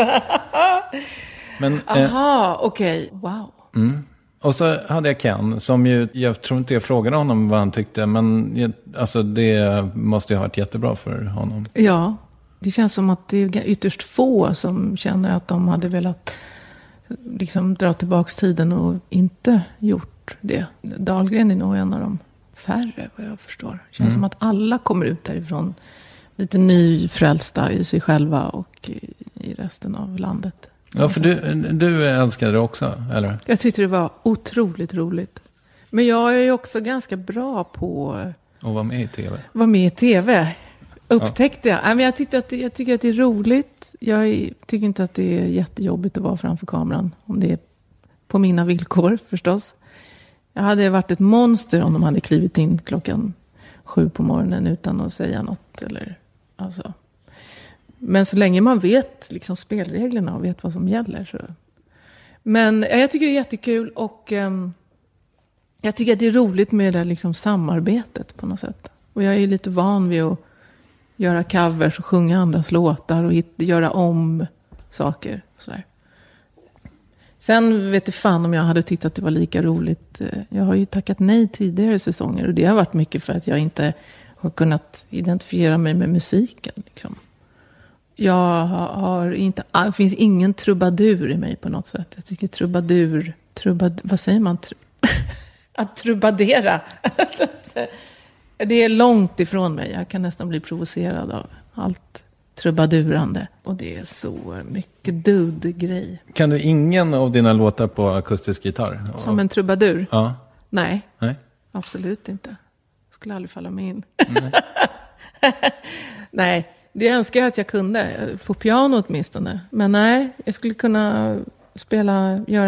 Men, aha, okej. Wow. Och så hade jag Ken, som ju, jag tror inte jag frågade honom vad han tyckte, men alltså det måste ju ha varit jättebra för honom. Ja, det känns som att det är ytterst få som känner att de hade velat liksom dra tillbaka tiden och inte gjort det. Dahlgren är nog en av de färre, vad jag förstår. Det känns som att alla kommer ut därifrån lite nyfrälsta i sig själva och i resten av landet. Ja, för du älskade det också, eller? Jag tyckte det var otroligt roligt. Men jag är ju också ganska bra på att vara med i tv. Vara med i tv. Upptäckte jag. Men jag tycker att det är roligt. Jag tycker inte att det är jättejobbigt att vara framför kameran. Om det är på mina villkor, förstås. Jag hade varit ett monster om de hade klivit in 7:00 på morgonen utan att säga något. Eller, alltså. Men så länge man vet liksom spelreglerna och vet vad som gäller. Så. Men jag tycker det är jättekul och jag tycker att det är roligt med det där liksom samarbetet på något sätt. Och jag är lite van vid att göra covers och sjunga andras låtar och göra om saker. Sådär. Sen vet jag fan om jag hade tyckt att det var lika roligt. Jag har ju tackat nej tidigare säsonger och det har varit mycket för att jag inte har kunnat identifiera mig med musiken. Liksom. Jag har inte, det finns ingen trubadur i mig på något sätt. Jag tycker trubadur, vad säger man? Att trubadera. Det är långt ifrån mig. Jag kan nästan bli provocerad av allt trubadurande. Och det är så mycket dude-grej. Kan du ingen av dina låtar på akustisk gitarr? Som en trubadur? Ja. Nej, absolut inte. Jag skulle aldrig falla mig in. Nej, det önskar jag att jag kunde. På piano åtminstone. Men nej, jag skulle kunna göra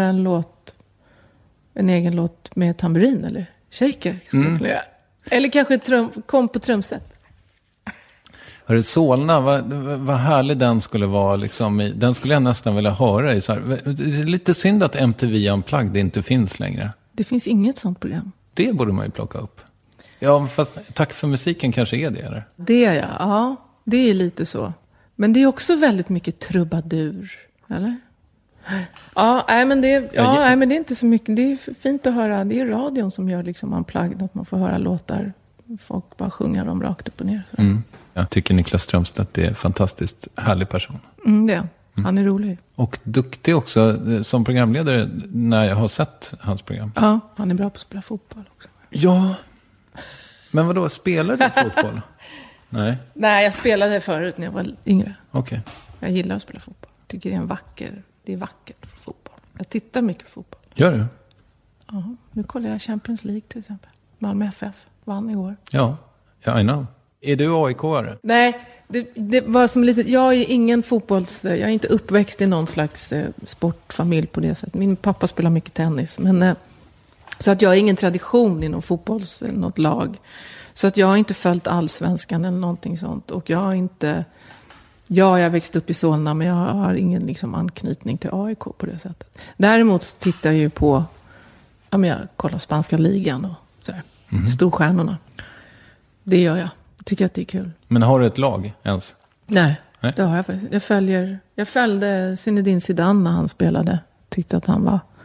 en egen låt med tamburin eller shaker. Eller kanske kom på trumset. Hörru, Solna, vad härlig den skulle vara. Liksom, den skulle jag nästan vilja höra i. Så här. Det är lite synd att MTV Unplugged inte finns längre. Det finns inget sånt program. Det borde man ju plocka upp. Ja, fast Tack för musiken kanske är det, eller? Det är jag, ja. Det är lite så. Men det är också väldigt mycket trubadur, eller? Ja, men det är inte så mycket. Det är fint att höra. Det är radion som gör liksom unplugged, att man får höra låtar. Folk bara sjunger dem rakt upp och ner. Jag tycker Niklas Strömstedt är en fantastiskt härlig person. Det. Han är rolig. Och duktig också som programledare när jag har sett hans program. Ja, han är bra på att spela fotboll också. Ja, men vadå, spelar du fotboll? Nej, jag spelade förut när jag var yngre. Okej. Jag gillar att spela fotboll. Tycker det är vackert för fotboll. Jag tittar mycket på fotboll. Gör du? Ja, nu kollar jag Champions League till exempel. Malmö FF vann igår. Ja, I know. Är du AIK-are? Nej, det var som lite. Jag är ingen jag är inte uppväxt i någon slags sportfamilj på det sättet. Min pappa spelar mycket tennis, men så att jag har ingen tradition inom något lag. Så att jag har inte följt allsvenskan eller någonting sånt. Och jag har inte. Jag växte upp i Solna, men jag har ingen liksom anknytning till AIK på det sättet. Däremot tittar jag ju på, jag kollar spanska ligan och sådär. Storstjärnorna. Det gör jag. Tycker att det är kul. Men har du ett lag ens? Nej, det har jag faktiskt. Jag följde Zinedine Zidane när han spelade. Tyckte att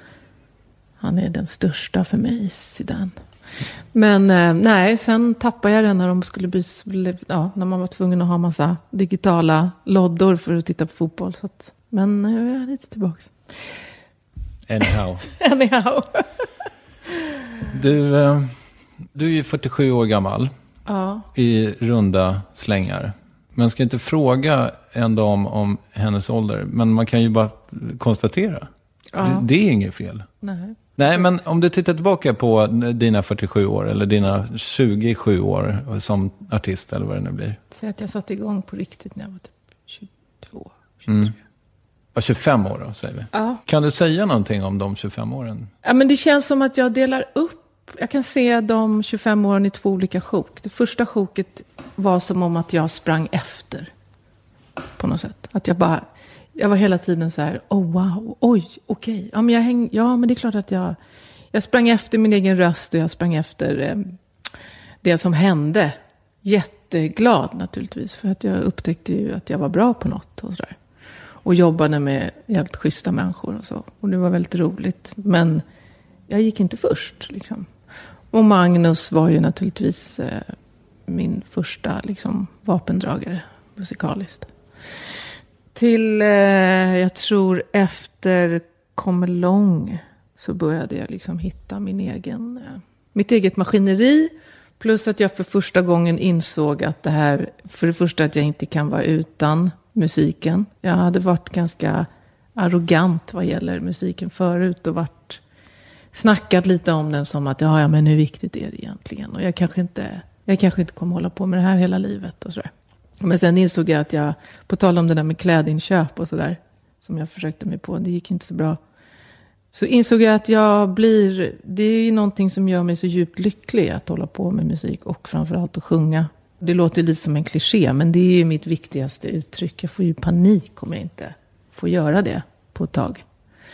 han är den största för mig, Zidane. Men nej, sen tappade jag det när de skulle när man var tvungen att ha massa digitala loddor för att titta på fotboll. Så att, men jag är lite tillbaka. Anyhow. Du är ju 47 år gammal. Ja. I runda slängar. Man ska inte fråga en dam om hennes ålder. Men man kan ju bara konstatera. Ja. Det är inget fel. Nej. Nej, men om du tittar tillbaka på dina 47 år eller dina 27 år som artist eller vad det nu blir. Säg att jag satte igång på riktigt när jag var typ 22, 23. 25 år då, säger vi. Ja. Kan du säga någonting om de 25 åren? Ja, men det känns som att jag delar upp. Jag kan se de 25 åren i 2 olika sjok. Det första sjoket var som om att jag sprang efter. På något sätt. Att jag var hela tiden så här, oh wow, oj, okej. Ja, men men det är klart att jag sprang efter min egen röst och jag sprang efter det som hände. Jätteglad naturligtvis, för att jag upptäckte ju att jag var bra på något och sådär. Och jobbade med jävligt schyssta människor och så. Och det var väldigt roligt. Men jag gick inte först liksom. Och Magnus var ju naturligtvis min första liksom vapendragare musikaliskt. Till, jag tror efter Kommer lång så började jag liksom hitta mitt eget maskineri. Plus att jag för första gången insåg att det här, för det första att jag inte kan vara utan musiken. Jag hade varit ganska arrogant vad gäller musiken förut och snackat lite om den som att ja men hur viktigt är det egentligen? Och jag kanske inte kommer hålla på med det här hela livet och sådär. Men sen insåg jag att jag, på tal om det där med klädinköp och sådär, som jag försökte mig på, det gick inte så bra. Så insåg jag att det är ju någonting som gör mig så djupt lycklig att hålla på med musik och framförallt att sjunga. Det låter lite som en kliché, men det är ju mitt viktigaste uttryck. Jag får ju panik om jag inte får göra det på ett tag.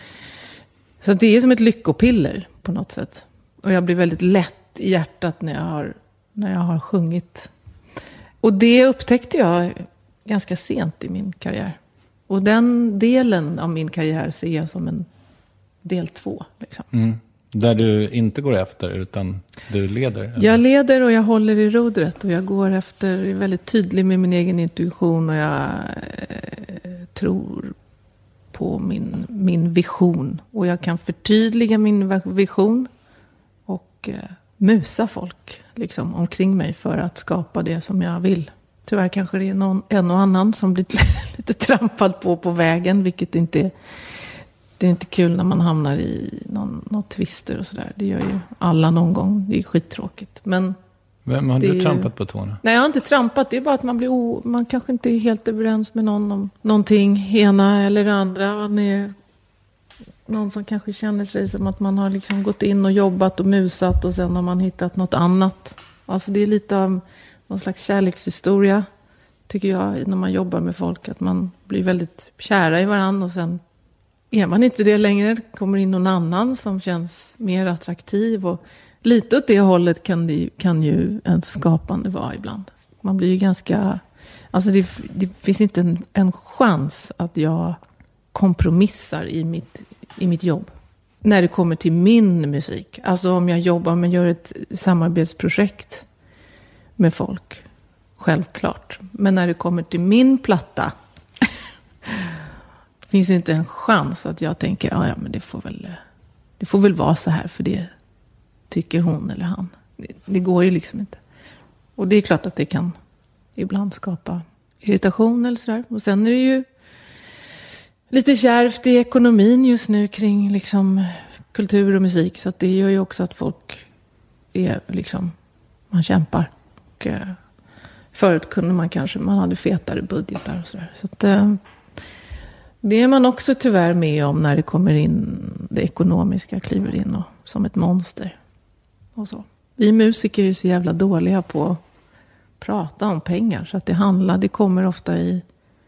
Så det är som ett lyckopiller på något sätt. Och jag blir väldigt lätt i hjärtat när jag har sjungit. Och det upptäckte jag ganska sent i min karriär. Och den delen av min karriär ser jag som en del 2. Liksom. Där du inte går efter utan du leder? Eller? Jag leder och jag håller i rodret. Och jag går efter, är väldigt tydlig med min egen intuition. Och jag tror på min vision. Och jag kan förtydliga min vision. Och musa folk liksom, omkring mig för att skapa det som jag vill. Tyvärr kanske det är en och annan som blir lite trampad på vägen. Vilket inte det är inte kul när man hamnar i någon twister och sådär. Det gör ju alla någon gång. Det är skittråkigt. Men vem har du trampat på tårna? Nej, jag har inte trampat. Det är bara att man kanske inte är helt överens med någon om någonting. Ena eller det andra. Man är någon som kanske känner sig som att man har liksom gått in och jobbat och musat. Och sen har man hittat något annat. Alltså det är lite av någon slags kärlekshistoria. Tycker jag, när man jobbar med folk. Att man blir väldigt kära i varandra. Och sen är man inte det längre, kommer in någon annan som känns mer attraktiv. Och lite åt det hållet kan ju en skapande vara ibland. Man blir ju ganska... Alltså det finns inte en chans att jag kompromissar i mitt jobb. När det kommer till min musik. Alltså om jag gör ett samarbetsprojekt med folk. Självklart. Men när det kommer till min platta... finns inte en chans att jag tänker ja men det får väl vara så här för det tycker hon eller han. Det går ju liksom inte. Och det är klart att det kan ibland skapa irritation eller sådär. Och sen är det ju lite kärvt i ekonomin just nu kring liksom kultur och musik. Så att det gör ju också att folk är liksom, man kämpar. Och förut kunde man hade fetare budgetar och sådär. Så att det är man också tyvärr med om när det kommer in, det ekonomiska kliver in och, som ett monster. Och så. Vi musiker är så jävla dåliga på att prata om pengar. Så att det kommer ofta i...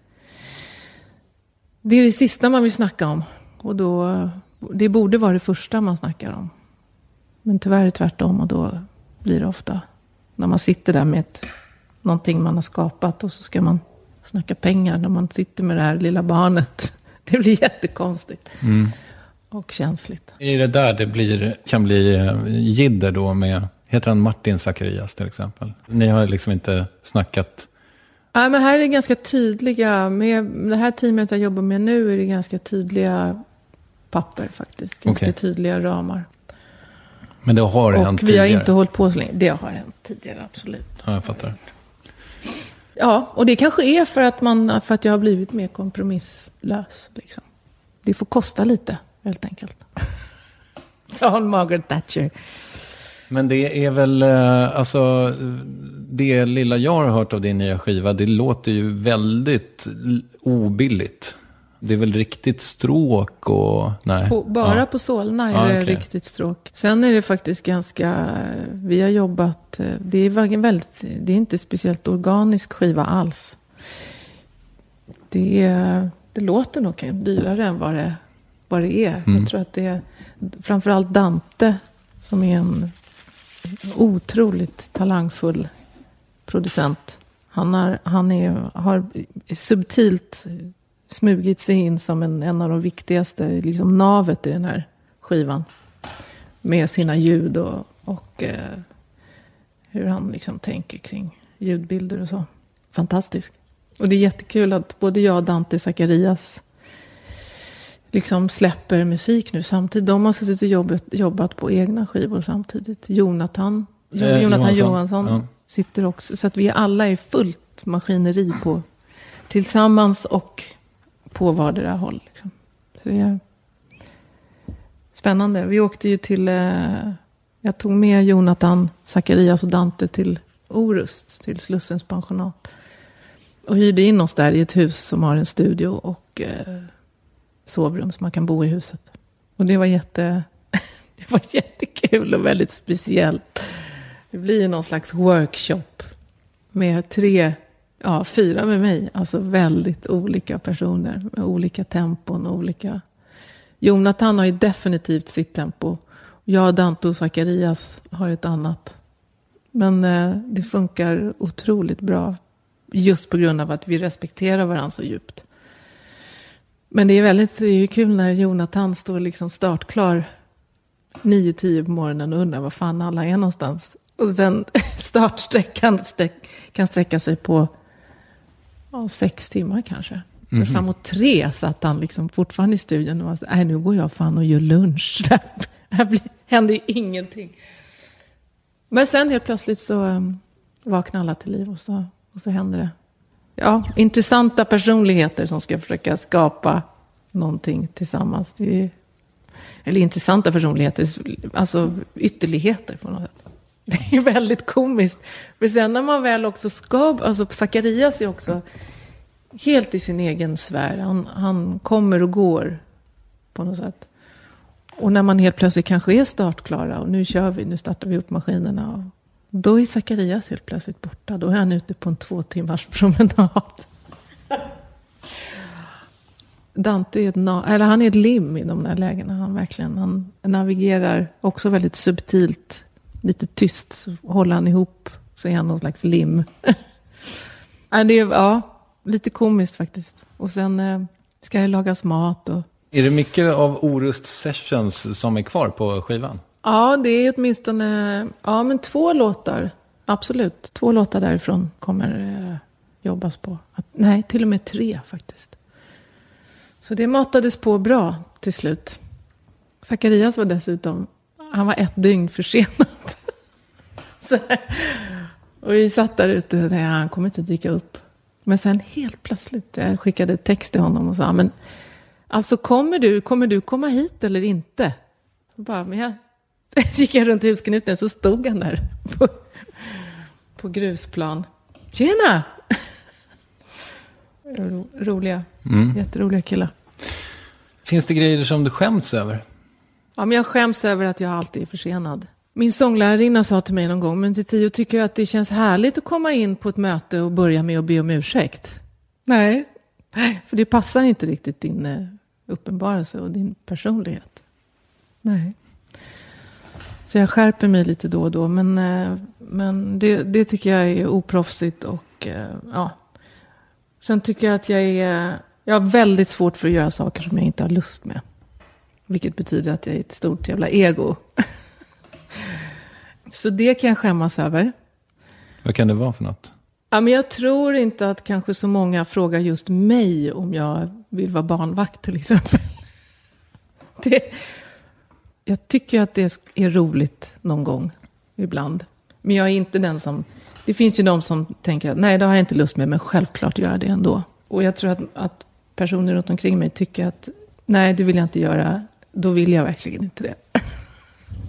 Det är det sista man vill snacka om. Och då, det borde vara det första man snackar om. Men tyvärr är det tvärtom och då blir det ofta... När man sitter där med någonting man har skapat och så ska man... snacka pengar när man sitter med det här lilla barnet. Det blir jättekonstigt. Och känsligt. Är det där det kan bli jidder då med, heter han Martin Zacharias till exempel? Ni har liksom inte snackat... Ja, men här är det ganska tydliga, med det här teamet jag jobbar med nu är det ganska tydliga papper faktiskt. Ganska tydliga ramar. Men det har hänt tidigare? Och vi har inte hållit på så länge. Det har hänt tidigare, absolut. Ja, jag fattar. Ja, och det kanske är för att jag har blivit mer kompromisslös. Liksom. Det får kosta lite, helt enkelt. Sa Margaret Thatcher. Men det är väl, alltså, det lilla jag har hört av din nya skiva, det låter ju väldigt obilligt. Det är väl riktigt stråk och... Nej. Bara på Solna är det riktigt stråk. Sen är det faktiskt ganska... Vi har jobbat... Det är inte speciellt organisk skiva alls. Det låter nog dyrare än vad det är. Jag tror att det är framförallt Dante som är en otroligt talangfull producent. Han har subtilt smugit sig in som en av de viktigaste liksom navet i den här skivan. Med sina ljud och hur han liksom tänker kring ljudbilder och så. Fantastisk. Och det är jättekul att både jag och Dante Zacharias liksom släpper musik nu samtidigt. De har suttit och jobbat på egna skivor samtidigt. Jonathan Johansson sitter också. Så att vi alla är fullt maskineri på tillsammans och på vardera håll. Liksom. Så det är spännande. Vi åkte ju till... jag tog med Jonathan, Zacharias och Dante till Orust, till Slussens pensionat. Och hyrde in oss där i ett hus som har en studio och sovrum som man kan bo i huset. Och det var jättekul och väldigt speciellt. Det blir någon slags workshop med 4 med mig. Alltså väldigt olika personer med olika tempon och olika... Jonathan har ju definitivt sitt tempo. Jag, Dante och Zacharias har ett annat. Men det funkar otroligt bra. Just på grund av att vi respekterar varandra så djupt. Men det är ju kul när Jonathan står liksom startklar 9-10 på morgonen och undrar var fan alla är någonstans. Och sen startsträckan kan sträcka sig på 6 timmar kanske. Mm-hmm. Framåt 3 satt han liksom fortfarande i studion och var så, nu går jag fan och gör lunch. Här händer ju ingenting. Men sen helt plötsligt så vaknar alla till liv och så händer det. Ja, intressanta personligheter som ska försöka skapa någonting tillsammans. Eller intressanta personligheter, alltså ytterligheter på något sätt. Det är väldigt komiskt. För sen när man väl också alltså Zacharias är också helt i sin egen sfär. Han kommer och går på något sätt. Och när man helt plötsligt kanske är startklara och nu startar vi upp maskinerna och då är Zacharias helt plötsligt borta. Då är han ute på en 2 timmars promenad. Dante han är ett lim i de där lägena. Han navigerar också väldigt subtilt. Lite tyst så håller han ihop. Så är han någon slags lim. Det är lite komiskt faktiskt. Och sen ska det lagas mat. Är det mycket av Orust Sessions som är kvar på skivan? Ja, det är åtminstone 2 låtar. Absolut, 2 låtar därifrån kommer jobbas på. Nej, till och med 3 faktiskt. Så det matades på bra till slut. Zacharias var dessutom, han var 1 dygn försenad. Och vi satt där ute och han kommer inte dyka upp. Men sen helt plötsligt, jag skickade text till honom och sa, men alltså kommer du komma hit eller inte? Så bara, men jag gick runt husknuten så stod han där på grusplan. Tjena! Roliga, jätteroliga killar. Finns det grejer som du skäms över? Ja, men jag skäms över att jag alltid är försenad. Min sånglärarinna sa till mig någon gång, men Tio tycker att det känns härligt att komma in på ett möte och börja med att be om ursäkt. Nej, för det passar inte riktigt din uppenbarelse och din personlighet. Nej. Så jag skärper mig lite då och då, men det tycker jag är oproffsigt och Sen tycker jag att jag har väldigt svårt för att göra saker som jag inte har lust med. Vilket betyder att jag är ett stort jävla ego. Så det kan jag skämmas över. Vad kan det vara för något? Ja, men jag tror inte att kanske så många frågar just mig om jag vill vara barnvakt till exempel. Jag tycker att det är roligt någon gång, ibland. Men jag är inte den som... Det finns ju de som tänker att nej, det har jag inte lust med, men självklart gör jag det ändå. Och jag tror att personer runt omkring mig tycker att nej, det vill jag inte göra. Då vill jag verkligen inte det.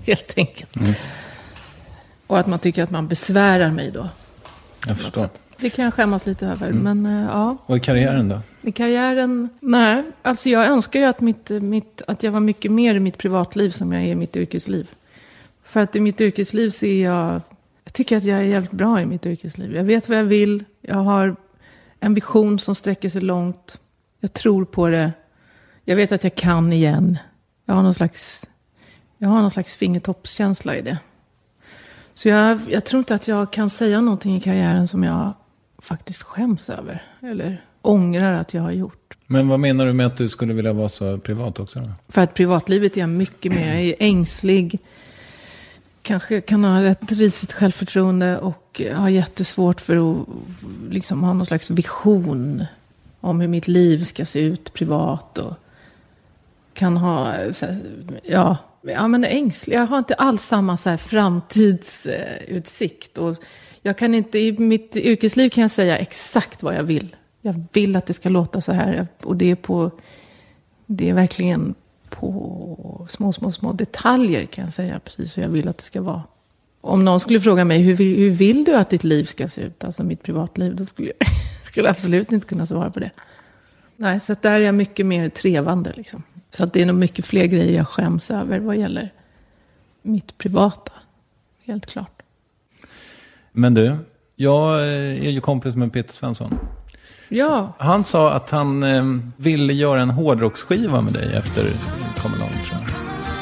helt enkelt. Och att man tycker att man besvärar mig då. Jag förstår. Det kan jag skämmas lite över. Men ja. Och i karriären då? I karriären, nej. Alltså jag önskar ju att, att jag var mycket mer i mitt privatliv som jag är i mitt yrkesliv. För att i mitt yrkesliv så är jag tycker att jag är jävligt bra i mitt yrkesliv. Jag vet vad jag vill. Jag har en vision som sträcker sig långt. Jag tror på det. Jag vet att jag kan igen. Jag har någon slags fingertoppskänsla i det. Så jag tror inte att jag kan säga någonting i karriären som jag faktiskt skäms över. Eller ångrar att jag har gjort. Men vad menar du med att du skulle vilja vara så privat också då? För att privatlivet är jag mycket mer. Jag är ängslig. Kanske kan ha rätt risigt självförtroende. Och har jättesvårt för att liksom ha någon slags vision om hur mitt liv ska se ut privat. Och kan ha så här, ja men ängslig. Jag har inte alls samma så här framtidsutsikt. Och jag kan inte, i mitt yrkesliv kan jag säga exakt vad jag vill. Jag vill att det ska låta så här. Och det är verkligen på små detaljer kan jag säga. Precis så jag vill att det ska vara. Om någon skulle fråga mig, hur vill du att ditt liv ska se ut? Alltså mitt privatliv. Då skulle jag absolut inte kunna svara på det. Nej, så att där är jag mycket mer trevande liksom. Så att det är nog mycket fler grejer jag skäms över vad gäller mitt privata. Helt klart. Men du, jag är ju kompis med Peter Svensson. Ja. Så han sa att han ville göra en hårdrocksskiva med dig efter Come Along, tror jag.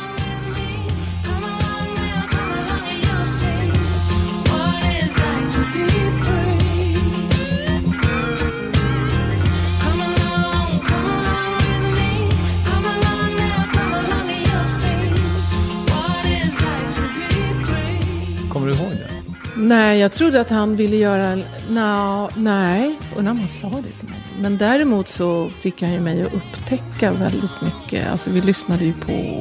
Kommer du ihåg det? Nej, jag trodde att han ville göra... Nej, och när man sa det till mig. Men däremot så fick han ju mig att upptäcka väldigt mycket. Alltså vi lyssnade ju på...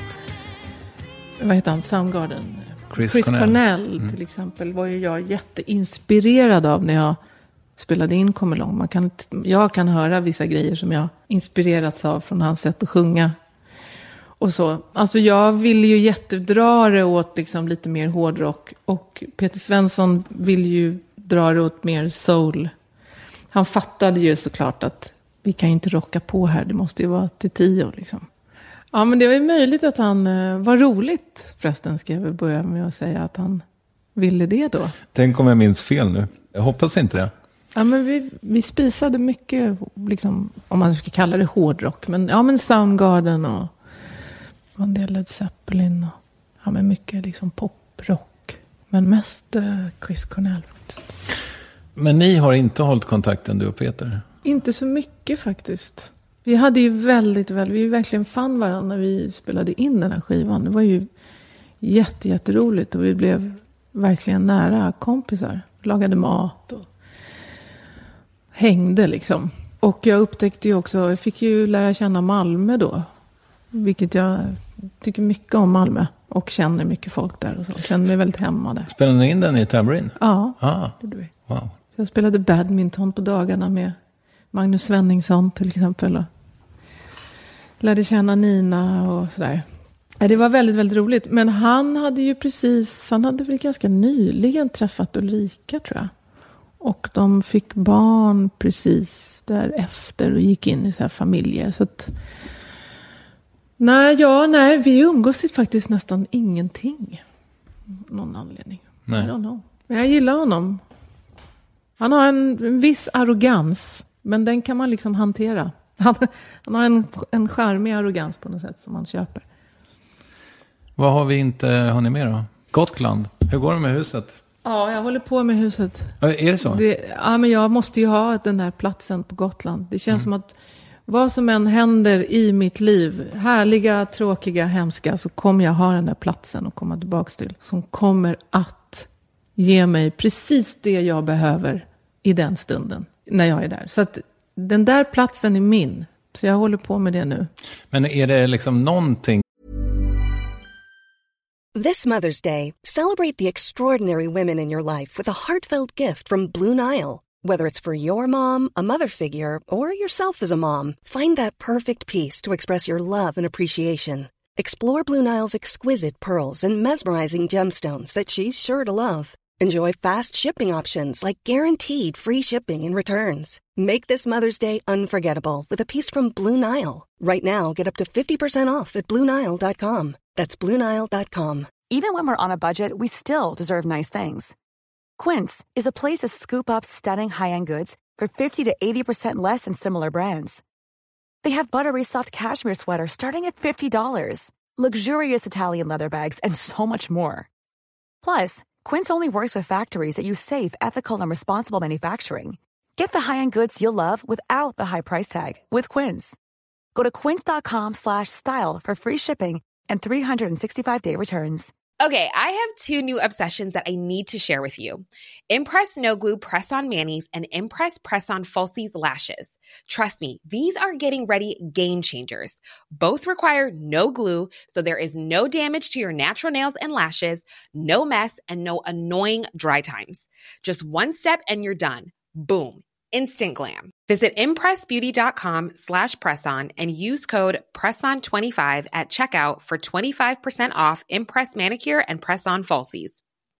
Vad heter han? Soundgarden. Chris Cornell till exempel. Var ju jag jätteinspirerad av när jag spelade in Come Along. Jag kan höra vissa grejer som jag inspirerats av från hans sätt att sjunga. Och så. Alltså jag ville ju jättedra det åt liksom lite mer hårdrock. Och Peter Svensson vill ju dra det åt mer soul. Han fattade ju såklart att vi kan inte rocka på här. Det måste ju vara till 10 liksom. Ja, men det var ju möjligt att han var roligt. Förresten ska jag väl börja med att säga att han ville det då. Tänk om jag minns fel nu. Jag hoppas inte det. Ja, men vi spisade mycket, liksom, om man ska kalla det hårdrock. Men Soundgarden och en del Led Zeppelin och men mycket liksom poprock. Men mest Chris Cornell. Men ni har inte hållit kontakten, du och Peter? Inte så mycket faktiskt. Vi hade ju vi verkligen fann varandra när vi spelade in den här skivan. Det var ju jätteroligt och vi blev verkligen nära kompisar. Lagade mat och hängde liksom. Och jag upptäckte ju också, jag fick ju lära känna Malmö då. Vilket jag tycker mycket om Malmö. Och känner mycket folk där och så. Känner mig väldigt hemma där. Spelade ni in den i Tambourine? Ja, det gjorde vi. Wow. Så jag spelade badminton på dagarna med Magnus Svenningsson till exempel. Och lärde känna Nina och sådär. Det var väldigt, väldigt roligt. Men han hade väl ganska nyligen träffat Ulrika tror jag. Och de fick barn precis därefter och gick in i så här familjer. Så att... Nej, vi umgås faktiskt nästan ingenting. Någon anledning. Nej. I don't know. Men jag gillar honom. Han har en viss arrogans. Men den kan man liksom hantera. Han har en charmig arrogans på något sätt som man köper. Vad har vi inte hunnit med då? Gotland. Hur går det med huset? Ja, jag håller på med huset. Är det så? Men jag måste ju ha den här platsen på Gotland. Det känns som att vad som än händer i mitt liv, härliga, tråkiga, hemska, så kommer jag ha den där platsen och komma tillbaka till. Som kommer att ge mig precis det jag behöver i den stunden när jag är där. Så att den där platsen är min. Så jag håller på med det nu. Men är det liksom någonting? This Mother's Day, celebrate the extraordinary women in your life with a heartfelt gift from Blue Nile. Whether it's for your mom, a mother figure, or yourself as a mom, find that perfect piece to express your love and appreciation. Explore Blue Nile's exquisite pearls and mesmerizing gemstones that she's sure to love. Enjoy fast shipping options like guaranteed free shipping and returns. Make this Mother's Day unforgettable with a piece from Blue Nile. Right now, get up to 50% off at BlueNile.com. That's BlueNile.com. Even when we're on a budget, we still deserve nice things. Quince is a place to scoop up stunning high-end goods for 50 to 80% less than similar brands. They have buttery soft cashmere sweaters starting at $50, luxurious Italian leather bags, and so much more. Plus, Quince only works with factories that use safe, ethical, and responsible manufacturing. Get the high-end goods you'll love without the high price tag with Quince. Go to quince.com/style for free shipping and 365-day returns. Okay, I have 2 new obsessions that I need to share with you. Impress No Glue Press-On Manis and Impress Press-On Falsies Lashes. Trust me, these are getting ready game changers. Both require no glue, so there is no damage to your natural nails and lashes, no mess, and no annoying dry times. Just one step and you're done. Boom. Instant glam. Visit impressbeauty.com/presson and use code PRESSON25 at checkout for 25% off Impress Manicure and Press-On Falsies.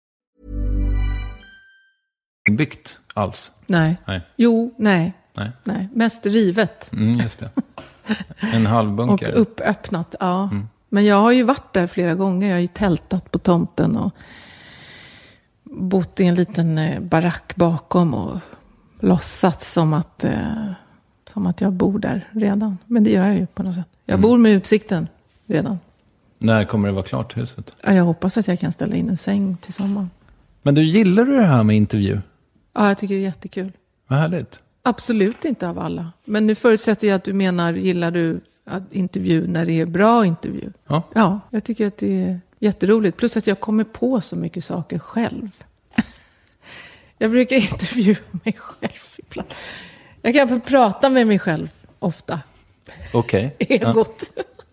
Byggt alls? Nej. Jo, nej. Mest rivet. Just det. En halvbunker. Och uppöppnat, ja. Men jag har ju varit där flera gånger. Jag har ju tältat på tomten och bott i en liten barack bakom och låtsats som att jag bor där redan. Men det gör jag ju på något sätt. Jag bor med utsikten redan. När kommer det vara klart, huset? Ja, jag hoppas att jag kan ställa in en säng till sommaren. Men gillar du det här med intervju? Ja, jag tycker det är jättekul. Vad härligt. Absolut inte av alla. Men nu förutsätter jag att du menar, gillar du att intervju när det är bra intervju? Ja. Ja, jag tycker att det är jätteroligt. Plus att jag kommer på så mycket saker själv. Jag brukar intervjua mig själv ibland. Jag kan få prata med mig själv ofta. Okej. Egot.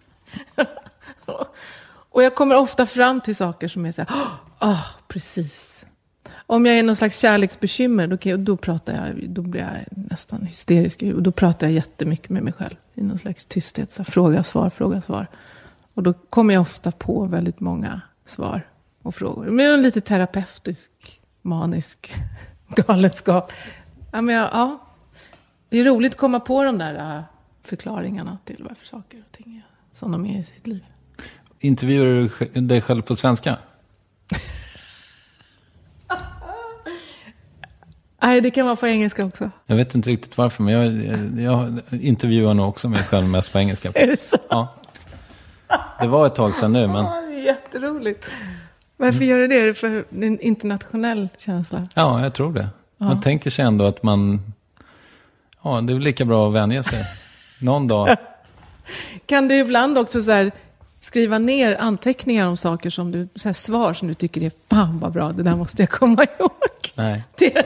Och jag kommer ofta fram till saker som är så här, precis. Om jag är någon slags kärleksbekymmer, då blir jag nästan hysterisk. Och då pratar jag jättemycket med mig själv. I någon slags tysthet, så fråga, svar. Och då kommer jag ofta på väldigt många svar och frågor. Men jag är lite terapeutisk, manisk galenskap. Ja, det är roligt att komma på de där förklaringarna till varför saker och ting är som de är i sitt liv. Intervjuar du dig själv på svenska? Nej, det kan vara på engelska också. Jag vet inte riktigt varför, men jag intervjuar nog också mig själv mest på engelska. Är det så? Ja. Det var ett tag sedan nu, men... Ja, det är jätteroligt. Varför gör det? Är det för en internationell känsla? Ja, jag tror det. Ja. Man tänker sig ändå att man... Ja, det är väl lika bra att vänja sig. Någon dag. Kan du ibland också så här skriva ner anteckningar om saker som du... Så här svar som du tycker är fan vad bra. Det där måste jag komma ihåg. Nej.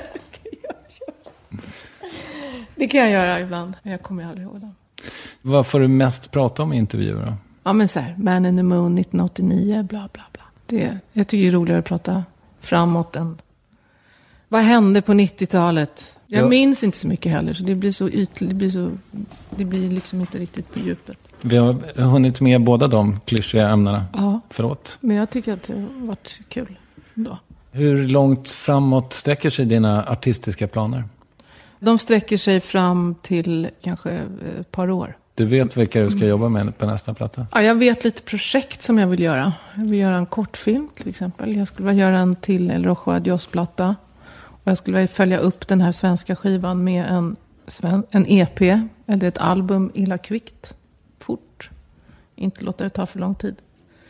Det kan jag göra ibland. Men jag kommer aldrig ihåg dem. Vad får du mest prata om i intervjuer då? Ja, men så här. Man in the Moon 1989, bla bla bla. Jag tycker det är roligare att prata framåt än... Vad hände på 90-talet? Jag minns inte så mycket heller. Så det blir så ytligt. Det blir liksom inte riktigt på djupet. Vi har hunnit med båda de klyschiga ämnena. Ja. Förlåt. Men jag tycker att det har varit kul ändå. Hur långt framåt sträcker sig dina artistiska planer? De sträcker sig fram till kanske ett par år. Du vet vilka du ska jobba med på nästa platta? Ja, jag vet lite projekt som jag vill göra. Jag vill göra en kortfilm till exempel. Jag skulle vilja göra en till El Rojo Adios-platta. Och jag skulle vilja följa upp den här svenska skivan med en EP eller ett album illa kvickt. Fort. Inte låta det ta för lång tid.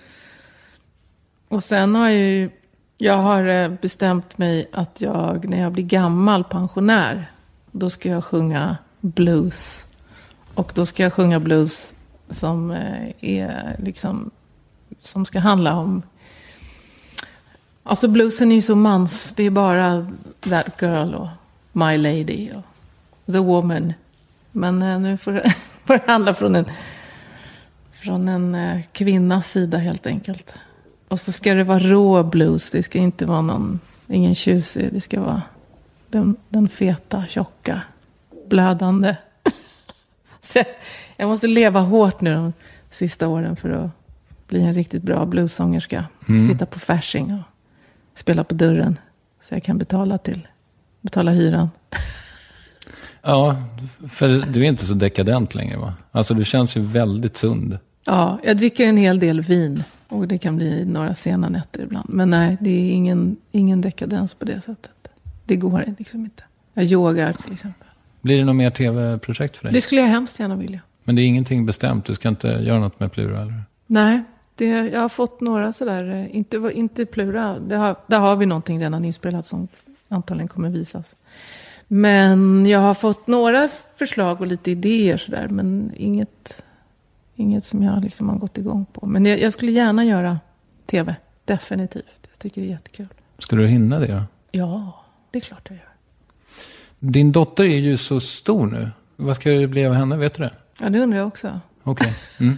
Och sen har jag har bestämt mig att när jag blir gammal pensionär, då ska jag sjunga blues. Och då ska jag sjunga blues som är liksom, som ska handla om, alltså bluesen är ju så mans, det är bara That Girl och My Lady och The Woman. Men nu får det handla från en kvinnas sida helt enkelt. Och så ska det vara rå blues, det ska inte vara ingen tjusig, det ska vara den feta, tjocka, blödande. Så jag måste leva hårt nu de sista åren för att bli en riktigt bra bluessångerska. Sitta på Fasching och spela på dörren. Så jag kan betala hyran. Ja, för du är inte så dekadent längre, va? Alltså du känns ju väldigt sund. Ja, jag dricker en hel del vin. Och det kan bli några sena nätter ibland. Men nej, det är ingen dekadens på det sättet. Det går liksom inte. Jag yogar till exempel. Blir det något mer tv-projekt för dig? Det skulle jag hemskt gärna vilja. Men det är ingenting bestämt? Du ska inte göra något med Plura, eller? Nej, jag har fått några sådär. Inte Plura. Där har vi någonting redan inspelat som antagligen kommer visas. Men jag har fått några förslag och lite idéer sådär. Men inget som jag liksom har gått igång på. Men jag skulle gärna göra tv. Definitivt. Jag tycker det är jättekul. Ska du hinna det då? Ja, det är klart jag gör. Din dotter är ju så stor nu. Vad ska det bli av henne, vet du det? Ja, det undrar jag också. Okej. Mm.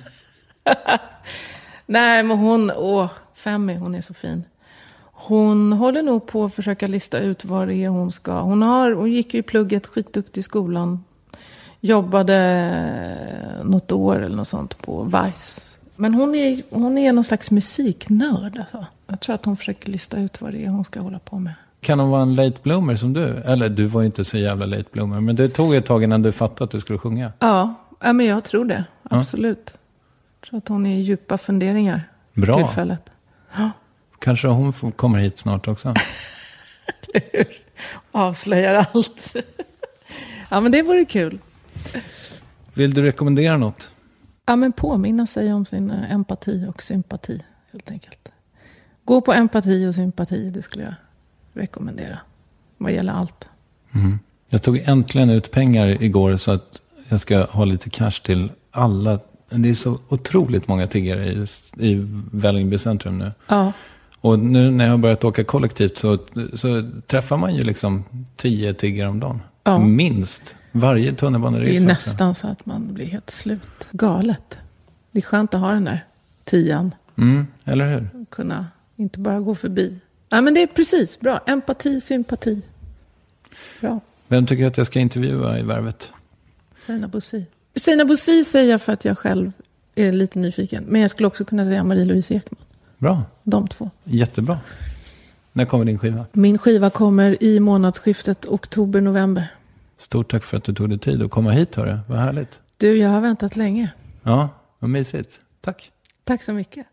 Nej, men Femi, hon är så fin. Hon håller nog på att försöka lista ut vad det är hon ska. Hon gick ju i plugget, skitduktig i skolan. Jobbade något år eller något sånt på Vice. Men hon är någon slags musiknörd. Alltså. Jag tror att hon försöker lista ut vad det är hon ska hålla på med. Kan hon vara en late bloomer som du? Eller du var ju inte så jävla late bloomer. Men det tog ett tag innan du fattade att du skulle sjunga. Ja, men jag tror det. Absolut. Jag tror att hon är i djupa funderingar. Bra. Tillfället. Ja. Kanske hon kommer hit snart också. Avslöjar allt. Ja, men det vore kul. Vill du rekommendera något? Ja, men påminna sig om sin empati och sympati, helt enkelt. Gå på empati och sympati, det skulle jag rekommendera. Vad gäller allt. Mm. Jag tog äntligen ut pengar igår så att jag ska ha lite cash till alla. Det är så otroligt många tiggare i Vällingby centrum nu. Ja. Och nu när jag har börjat åka kollektivt så träffar man ju liksom 10 tiggare om dagen. Ja. Minst. Varje tunnelbaneresa. Det är nästan så att man blir helt slut. Galet. Det är skönt att ha den där 10:an. Eller hur? Kunna inte bara gå förbi. Ja, men det är precis bra. Empati, sympati. Bra. Vem tycker att jag ska intervjua i Värvet? Sina Bosi säger jag för att jag själv är lite nyfiken. Men jag skulle också kunna säga Marie-Louise Ekman. Bra. De två. Jättebra. När kommer din skiva? Min skiva kommer i månadsskiftet oktober-november. Stort tack för att du tog dig tid att komma hit, hörru. Vad härligt. Du, jag har väntat länge. Ja, vad mysigt. Tack. Tack så mycket.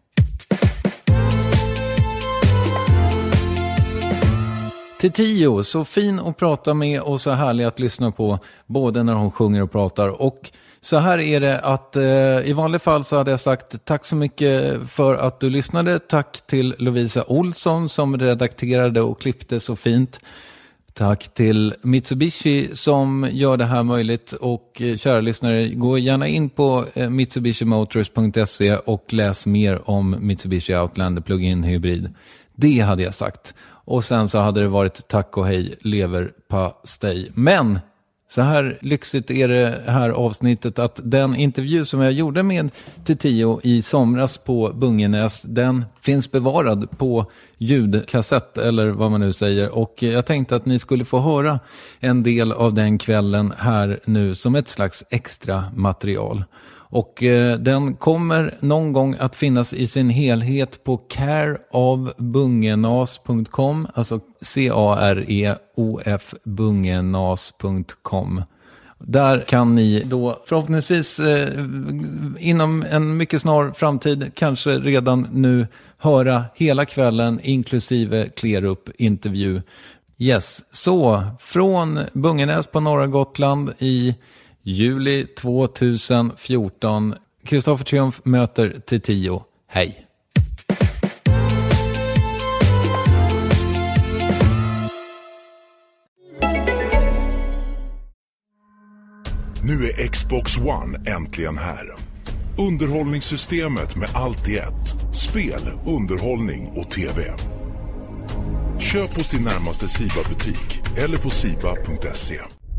Tio, så fin att prata med och så härlig att lyssna på, både när hon sjunger och pratar. Och så här är det att i vanliga fall så hade jag sagt tack så mycket för att du lyssnade. Tack till Lovisa Olsson som redakterade och klippte så fint. Tack till Mitsubishi som gör det här möjligt. Och kära lyssnare, gå gärna in på mitsubishimotors.se och läs mer om Mitsubishi Outlander Plug-in Hybrid. Det hade jag sagt. Och sen så hade det varit tack och hej leverpastej. Men så här lyxigt är det här avsnittet att den intervju som jag gjorde med Tio i somras på Bungenäs, den finns bevarad på ljudkassett eller vad man nu säger. Och jag tänkte att ni skulle få höra en del av den kvällen här nu som ett slags extra material. Och den kommer någon gång att finnas i sin helhet på careofbungenas.com, alltså careofbungenas.com. Där kan ni då förhoppningsvis inom en mycket snar framtid, kanske redan nu, höra hela kvällen inklusive Klerup-intervju. Yes, så från Bungenäs på norra Gotland i juli 2014. Kristoffer Triumf möter Tio. Hej! Nu är Xbox One äntligen här. Underhållningssystemet med allt i ett. Spel, underhållning och tv. Köp hos din närmaste Siba-butik eller på siba.se.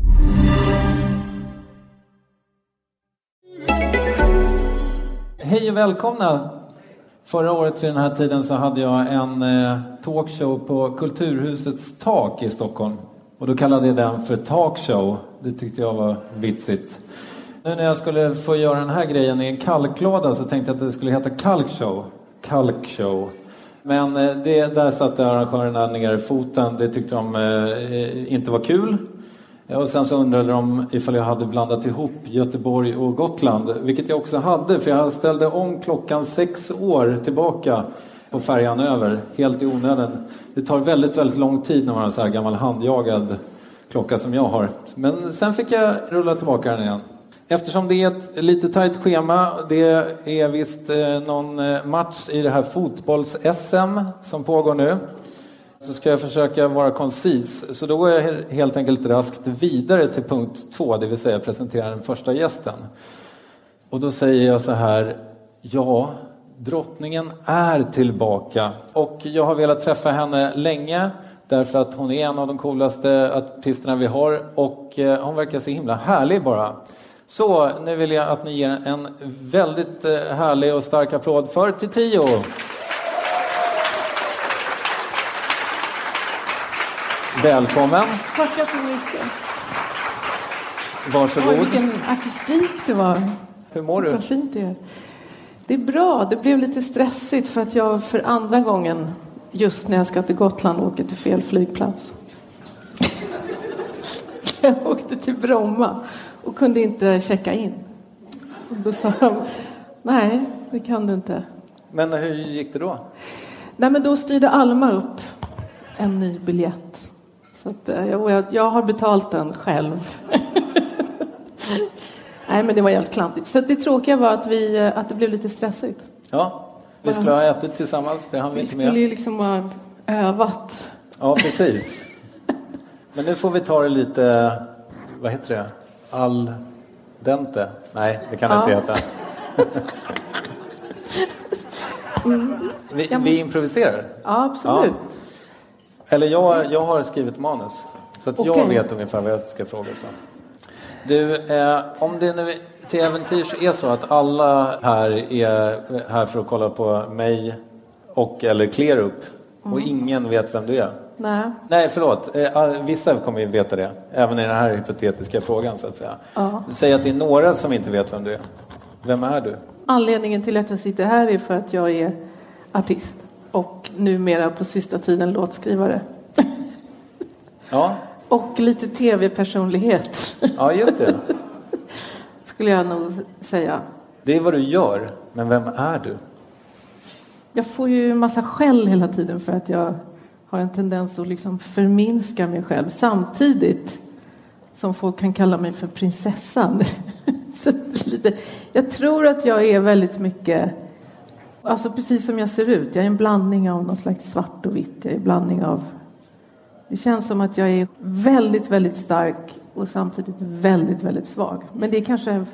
Hej och välkomna! Förra året vid den här tiden så hade jag en talkshow på Kulturhusets tak i Stockholm. Och då kallade jag den för talkshow. Det tyckte jag var vitsigt. Nu när jag skulle få göra den här grejen i en kalklåda så tänkte jag att det skulle heta kalkshow. Kalkshow. Men där satte arrangörerna ner foten. Det tyckte de inte var kul. Och sen så undrade de ifall jag hade blandat ihop Göteborg och Gotland. Vilket jag också hade, för jag ställde om klockan 6 år tillbaka på färjan över. Helt i onödan. Det tar väldigt, väldigt lång tid när man har så här gammal handjagad klocka som jag har. Men sen fick jag rulla tillbaka den igen. Eftersom det är ett lite tajt schema, det är visst någon match i det här fotbolls-SM som pågår nu, så ska jag försöka vara koncis. Så då går jag helt enkelt raskt vidare till punkt 2, det vill säga presentera den första gästen. Och då säger jag så här: ja, drottningen är tillbaka. Och jag har velat träffa henne länge, därför att hon är en av de coolaste artisterna vi har. Och hon verkar så himla härlig bara. Så nu vill jag att ni ger en väldigt härlig och stark applåd för Titiyo. Välkommen. Tackar så mycket. Varsågod. Vilken akustik det var. Hur mår du? Vad fint det är. Det är bra. Det blev lite stressigt för att jag för andra gången just när jag ska till Gotland åker till fel flygplats. Jag åkte till Bromma och kunde inte checka in. Och då sa de, nej, det kan du inte. Men hur gick det då? Nej, men då styrde Alma upp en ny biljett. Så att, jag har betalt den själv. Nej, men det var helt klantigt. Så det tråkiga var att det blev lite stressigt. Ja, vi skulle ha ätit tillsammans. Det hann vi inte med. Vi skulle ju liksom ha övat. Ja, precis. Men nu får vi ta det lite, vad heter det? Al dente? Nej, det kan det inte heta. Vi improviserar. Ja, absolut. Ja. Eller jag har skrivit manus. Så att jag vet ungefär vad jag ska fråga. Så. Du, om det nu till äventyrs är så att alla här är här för att kolla på mig eller Clear Up och ingen vet vem du är. Nej, förlåt. Vissa kommer ju veta det. Även i den här hypotetiska frågan så att säga. Ja. Säg att det är några som inte vet vem du är. Vem är du? Anledningen till att jag sitter här är för att jag är artist. Och numera på sista tiden låtskrivare. Ja. Och lite tv-personlighet. Ja, just det. Skulle jag nog säga. Det är vad du gör, men vem är du? Jag får ju en massa skäll hela tiden för att jag har en tendens att liksom förminska mig själv. Samtidigt som folk kan kalla mig för prinsessan. Så jag tror att jag är väldigt mycket, alltså precis som jag ser ut. Jag är en blandning av någon slags svart och vitt. Jag är en blandning av, det känns som att jag är väldigt, väldigt stark och samtidigt väldigt, väldigt svag. Men det är kanske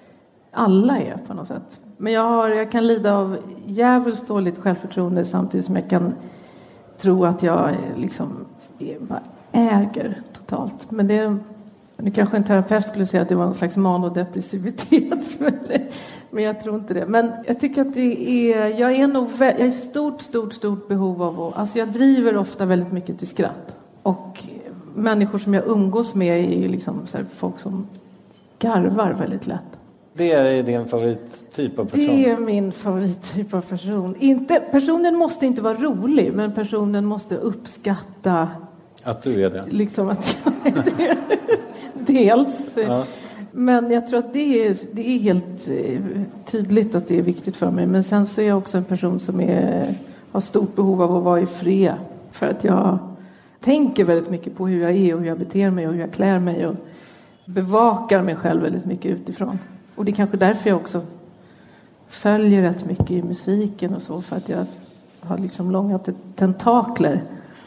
alla är på något sätt. Men jag kan lida av jävligt dåligt självförtroende samtidigt som jag kan tro att jag liksom bara äger totalt. Men nu kanske en terapeut skulle säga att det var någon slags manodepressivitet. Men jag tror inte det. Men jag tycker att jag är i stort behov av alltså jag driver ofta väldigt mycket till skratt. Och människor som jag umgås med är ju liksom så här, folk som garvar väldigt lätt. Det är din favorittyp av person? Det är min favorittyp av person. Personen måste inte vara rolig, men personen måste uppskatta att du är det. Liksom att jag är det. Dels. Ja. Men jag tror att det är helt tydligt att det är viktigt för mig. Men sen så är jag också en person som har stort behov av att vara i fred. För att jag tänker väldigt mycket på hur jag är och hur jag beter mig och hur jag klär mig. Och bevakar mig själv väldigt mycket utifrån. Och det är kanske därför jag också följer rätt mycket i musiken och så. För att jag har liksom långa tentakler.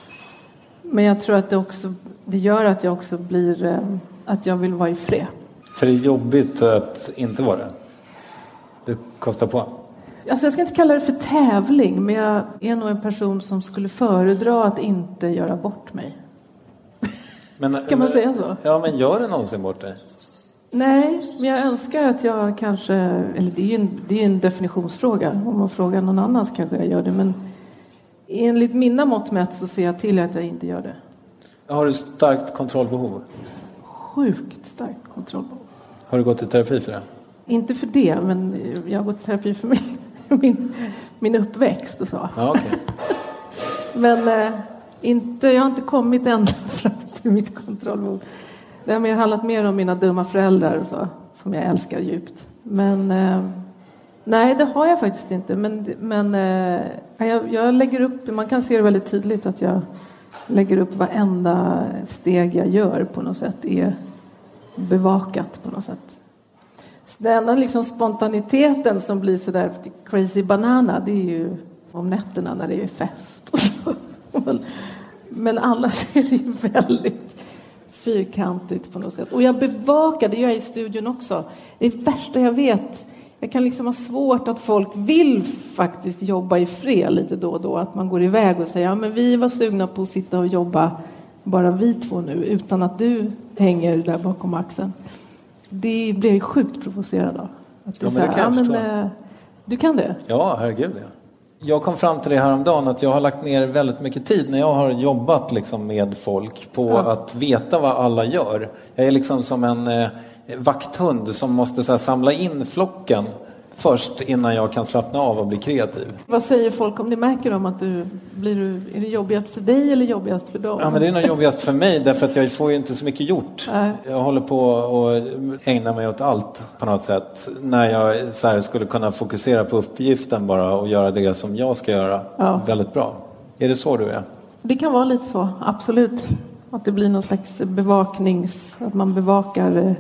Men jag tror att det gör att jag också blir, att jag vill vara i fred. För det är jobbigt att inte vara det. Det kostar på. Alltså jag ska inte kalla det för tävling, men jag är nog en person som skulle föredra att inte göra bort mig. Kan man säga så? Ja, men gör det någonsin bort dig? Nej, men jag önskar att jag kanske, eller det är en definitionsfråga. Om man frågar någon annan så kanske jag gör det, men enligt mina mått mätt så ser jag till att jag inte gör det. Har du starkt kontrollbehov? Sjukt starkt kontrollbehov. Har du gått i terapi för det? Inte för det, men jag har gått i terapi för min uppväxt och så. Ja, okay. Men jag har inte kommit ända fram till mitt kontrollbehov. Det har handlat mer om mina dumma föräldrar och så, som jag älskar djupt. Men nej, det har jag faktiskt inte. Men jag lägger upp, man kan se det väldigt tydligt att jag lägger upp varenda steg jag gör på något sätt är bevakat på något sätt. Den enda liksom spontaniteten som blir så där crazy banana, det är ju om nätterna när det är fest och så. Men annars är det ju väldigt fyrkantigt på något sätt. Och jag bevakar, det gör jag i studion också. Det är värsta jag vet. Jag kan liksom ha svårt att folk vill faktiskt jobba i fred lite då och då. Att man går iväg och säger, ja men vi var sugna på att sitta och jobba bara vi två nu. Utan att du hänger där bakom axeln. Det blir jag sjukt provocerad av. Att det ja, men det kan jag förstå. Du kan det? Ja, herregud ja. Jag kom fram till det häromdagen att jag har lagt ner väldigt mycket tid när jag har jobbat liksom med folk på att veta vad alla gör. Jag är liksom som en vakthund som måste så här, samla in flocken först innan jag kan slappna av och bli kreativ. Vad säger folk om det? Märker de att är det jobbigast för dig eller jobbigast för dem? Ja, men det är nog jobbigast för mig därför att jag får ju inte så mycket gjort. Nej. Jag håller på att ägna mig åt allt på något sätt. När jag så här, skulle kunna fokusera på uppgiften bara och göra det som jag ska göra väldigt bra. Är det så du är? Det kan vara lite så, absolut. Att det blir någon slags att man bevakar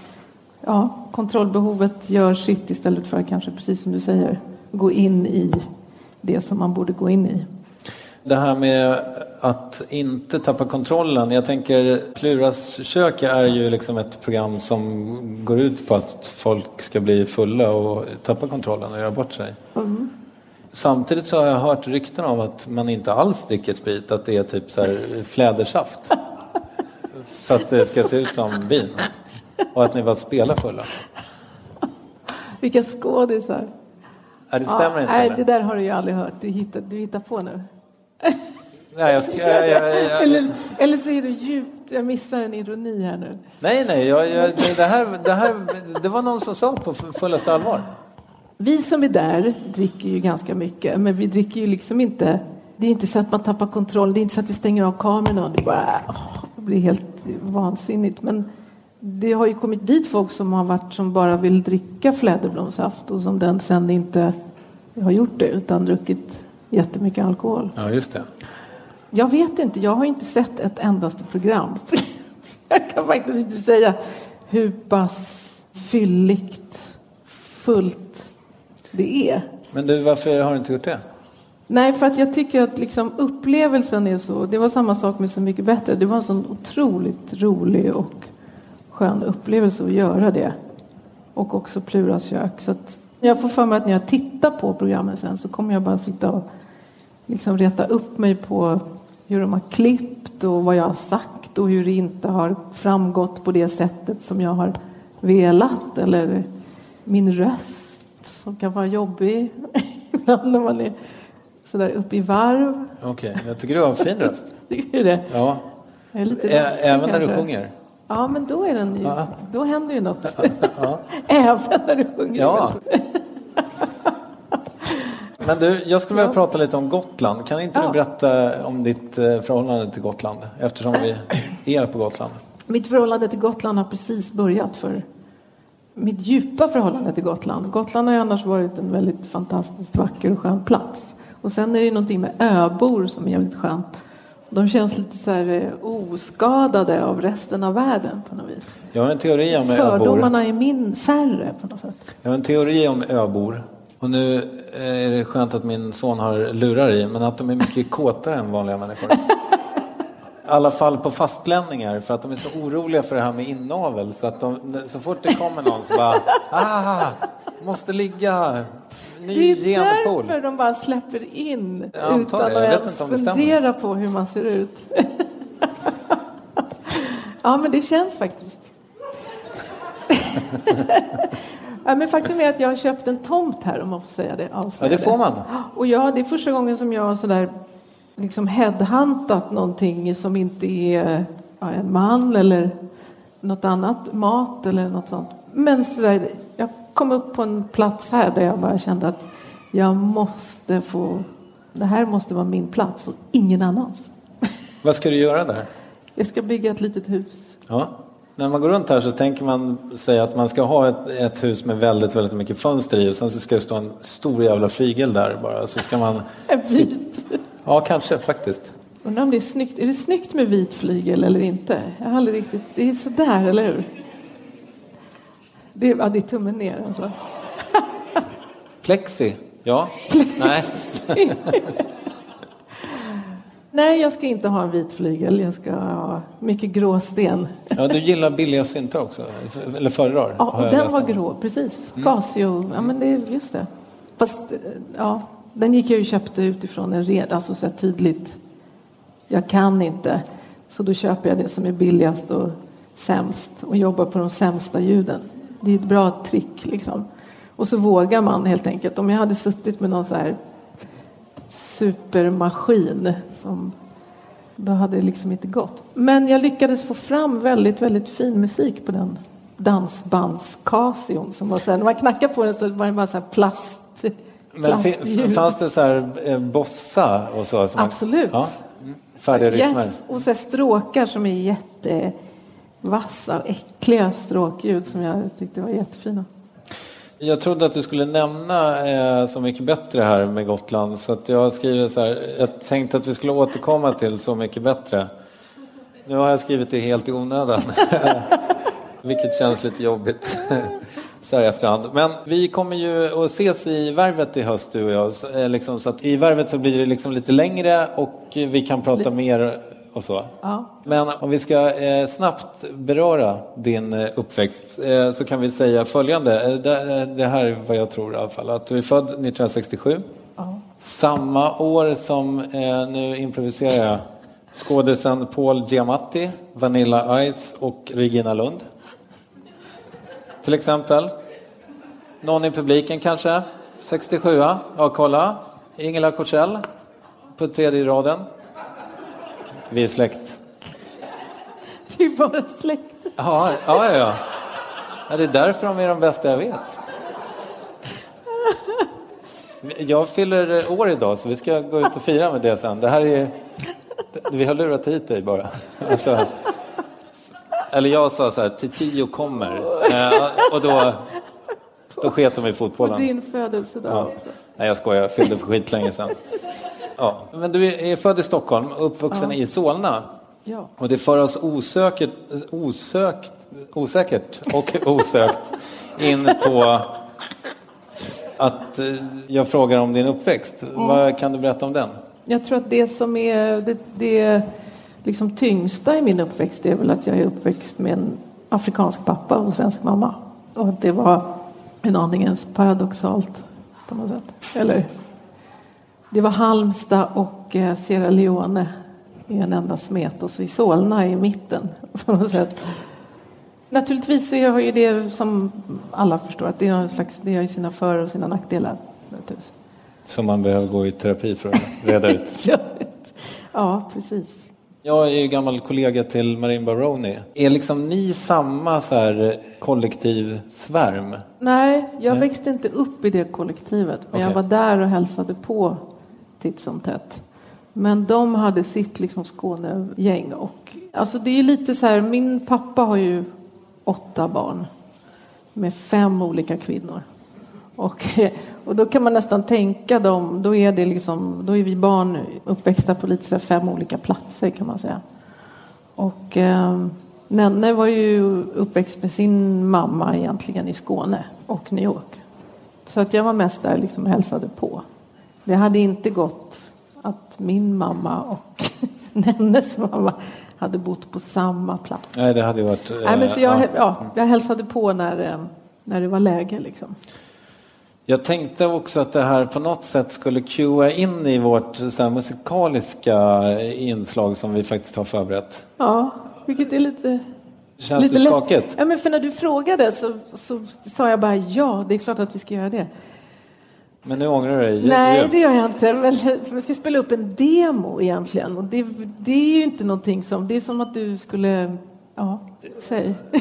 kontrollbehovet gör sitt istället för kanske precis som du säger gå in i det som man borde gå in i. Det här med att inte tappa kontrollen. Jag tänker Pluras kök är ju liksom ett program som går ut på att folk ska bli fulla och tappa kontrollen och göra bort sig. Mm. Samtidigt så har jag hört rykten om att man inte alls dricker sprit, att det är typ så här flädersaft. För att det ska se ut som vin. Och att ni bara spelar fulla. Vilka skådisar. Det stämmer inte. Nej, det där har du ju aldrig hört. Du hittar på nu. Nej, eller så är du djupt. Jag missar en ironi här nu. Nej. Det var någon som sa på fullaste allvar. Vi som är där dricker ju ganska mycket. Men vi dricker ju liksom inte. Det är inte så att man tappar kontroll. Det är inte så att vi stänger av kameran. Det bara blir helt vansinnigt. Men det har ju kommit dit folk som bara vill dricka fläderblomsaft och som den sen inte har gjort det utan druckit jättemycket alkohol. Ja, just det. Jag vet inte, jag har inte sett ett endaste program. Jag kan faktiskt inte säga hur pass fylligt, fullt det är. Men du, varför har du inte gjort det? Nej, för att jag tycker att liksom upplevelsen är så. Det var samma sak med Så mycket bättre. Det var en sån otroligt rolig och skön upplevelse att göra det. Och också Pluras kök. Så att jag får för mig att när jag tittar på programmen sen så kommer jag bara sitta och liksom reta upp mig på hur de har klippt och vad jag har sagt och hur det inte har framgått på det sättet som jag har velat. Eller min röst som kan vara jobbig ibland när man är sådär uppe i varv. Okej, jag tycker du har en fin röst. Tycker du det? Ja. Jag är lite även när du sjunger? Ja, men då är den ju, då händer ju något. Ja. Även när du sjunger. Ja. Men du, jag skulle vilja prata lite om Gotland. Kan inte du berätta om ditt förhållande till Gotland? Eftersom vi är på Gotland. Mitt förhållande till Gotland har precis börjat för mitt djupa förhållande till Gotland. Gotland har ju annars varit en väldigt fantastiskt vacker och skön plats. Och sen är det någonting med öbor som är jävligt skönt. De känns lite så här oskadade av resten av världen på något vis. Jag har en teori om öbor. Fördomarna är färre på något sätt. Jag har en teori om öbor. Och nu är det skönt att min son har lurar i. Men att de är mycket kåtare än vanliga människor. I alla fall på fastlänningar. För att de är så oroliga för det här med inavel. Så att så fort det kommer någon så bara... måste ligga... Det är därför de bara släpper in utan att ens fundera på hur man ser ut. Ja, men det känns faktiskt. Ja, men faktum är att jag har köpt en tomt här, om man får säga det. Ja, det får man. Och det är första gången som jag har sådär liksom headhuntat någonting som inte är en man eller något annat, mat eller något sånt. Men så där, jag kom upp på en plats här där jag bara kände att jag måste det här måste vara min plats och ingen annans. Vad ska du göra där? Jag ska bygga ett litet hus. Ja. När man går runt här så tänker man sig att man ska ha ett hus med väldigt, väldigt mycket fönster i. Och sen så ska det stå en stor jävla flygel där bara. Så ska man... Ja, kanske faktiskt. Undrar om det är snyggt. Är det snyggt med vit flygel eller inte? Jag har aldrig riktigt... Det är sådär, eller hur? Det är tummen ner alltså. Plexi? Ja. Nej. Nej, jag ska inte ha en vit flygel. Jag ska ha mycket gråsten. Ja, du gillar billiga syntar också. Eller föredrar. Ja, och den var grå, precis. Casio, ja men det är just det. Fast, ja, den gick jag ju köpte utifrån en red. Alltså så här tydligt. Jag kan inte. Så då köper jag det som är billigast och sämst. Och jobbar på de sämsta ljuden. Det är ett bra trick liksom. Och så vågar man helt enkelt. Om jag hade suttit med någon så här supermaskin då hade det liksom inte gått. Men jag lyckades få fram väldigt, väldigt fin musik på den dansbands-Casion som var så här, när man knackar på den så var det bara så här plast. Men fanns det så här bossa och så? Absolut. Ja, färdiga rytmer. Yes. Och så här stråkar som är jättevassa och äckliga stråkljud som jag tyckte var jättefina. Jag trodde att du skulle nämna Så mycket bättre här med Gotland. Så att jag skriver så här. Jag tänkte att vi skulle återkomma till Så mycket bättre. Nu har jag skrivit det helt i onödan. Vilket känns lite jobbigt. Så här i efterhand. Men vi kommer ju att ses i Värvet i höst, du och jag. Liksom, så att i Värvet så blir det liksom lite längre. Och vi kan prata mer och så. Ja. Men om vi ska snabbt beröra din uppväxt så kan vi säga följande. Det här är vad jag tror i alla fall. Att du är född 1967. Ja. Samma år som, nu improviserar jag, skådisen Paul Giamatti, Vanilla Ice och Regina Lund. Till exempel. Någon i publiken kanske. 67. Ja, kolla. Ingela Korsell på tredje raden. Vi är släkt. Det är bara släkt. Ja. Ja, det är därför de är de bästa jag vet. Jag fyller år idag så vi ska gå ut och fira med det sen. Det här är... Vi har lurat hit dig bara. Alltså, eller jag sa så här, till 10 kommer. Och då sket de i fotbollen. Och din födelsedag också. Nej, jag skojar. Jag fyllde för skit länge sedan. Ja. Men du är född i Stockholm och uppvuxen i Solna. Ja. Och det för oss osäkert och osökt in på att jag frågar om din uppväxt. Vad kan du berätta om den? Jag tror att det som är det liksom tyngsta i min uppväxt är väl att jag är uppväxt med en afrikansk pappa och en svensk mamma. Och att det var en aningens paradoxalt på något sätt. Eller det var Halmstad och Sierra Leone i en enda smet och så i Solna i mitten på något sätt. Naturligtvis så har ju det som alla förstår att det är någon slags, det har ju sina för- och sina nackdelar. Som man behöver gå i terapi för att reda ut. Ja, precis. Jag är ju gammal kollega till Marin Baroni. Är liksom ni samma så här kollektiv svärm? Nej, jag växte inte upp i det kollektivet. Men jag var där och hälsade på titt som tätt. Men de hade sitt liksom Skånegäng. Och, alltså det är lite så här, min pappa har ju 8 barn. Med 5 olika kvinnor. Och då kan man nästan tänka dem, då är vi barn uppväxta på lite 5 olika platser kan man säga. Och Nenne var ju uppväxt med sin mamma egentligen i Skåne och New York. Så att jag var mest där liksom hälsade på. Det hade inte gått att min mamma och Nennes mamma hade bott på samma plats. Nej, det hade ju varit... Nej, men så jag hälsade på när det var läge liksom. Jag tänkte också att det här på något sätt skulle cuea in i vårt så här musikaliska inslag som vi faktiskt har förberett. Ja, vilket är lite... Känns det skakigt? Ja, men för när du frågade så sa jag bara ja, det är klart att vi ska göra det. Men nu ångrar du dig? Nej, det gör jag inte. Men vi ska spela upp en demo egentligen. Och det är ju inte någonting som... Det är som att du skulle... Ja, säg.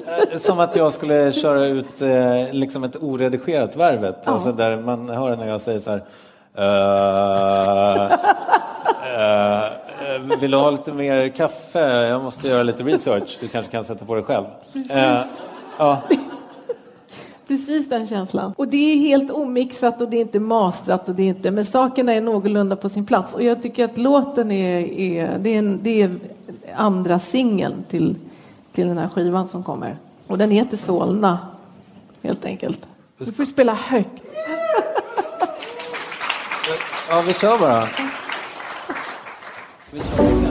Som att jag skulle köra ut liksom ett oredigerat Värvet. Ja. Alltså där man hör när jag säger så här... vill du ha lite mer kaffe? Jag måste göra lite research. Du kanske kan sätta på dig själv. Ja. Precis den känslan. Och det är helt omixat och det är inte mastrat och det är inte, men sakerna är någorlunda på sin plats. Och jag tycker att låten det är andra singeln till den här skivan som kommer. Och den heter Solna, helt enkelt. Du får spela högt. Ja, vi kör bara. Så vi kör igen.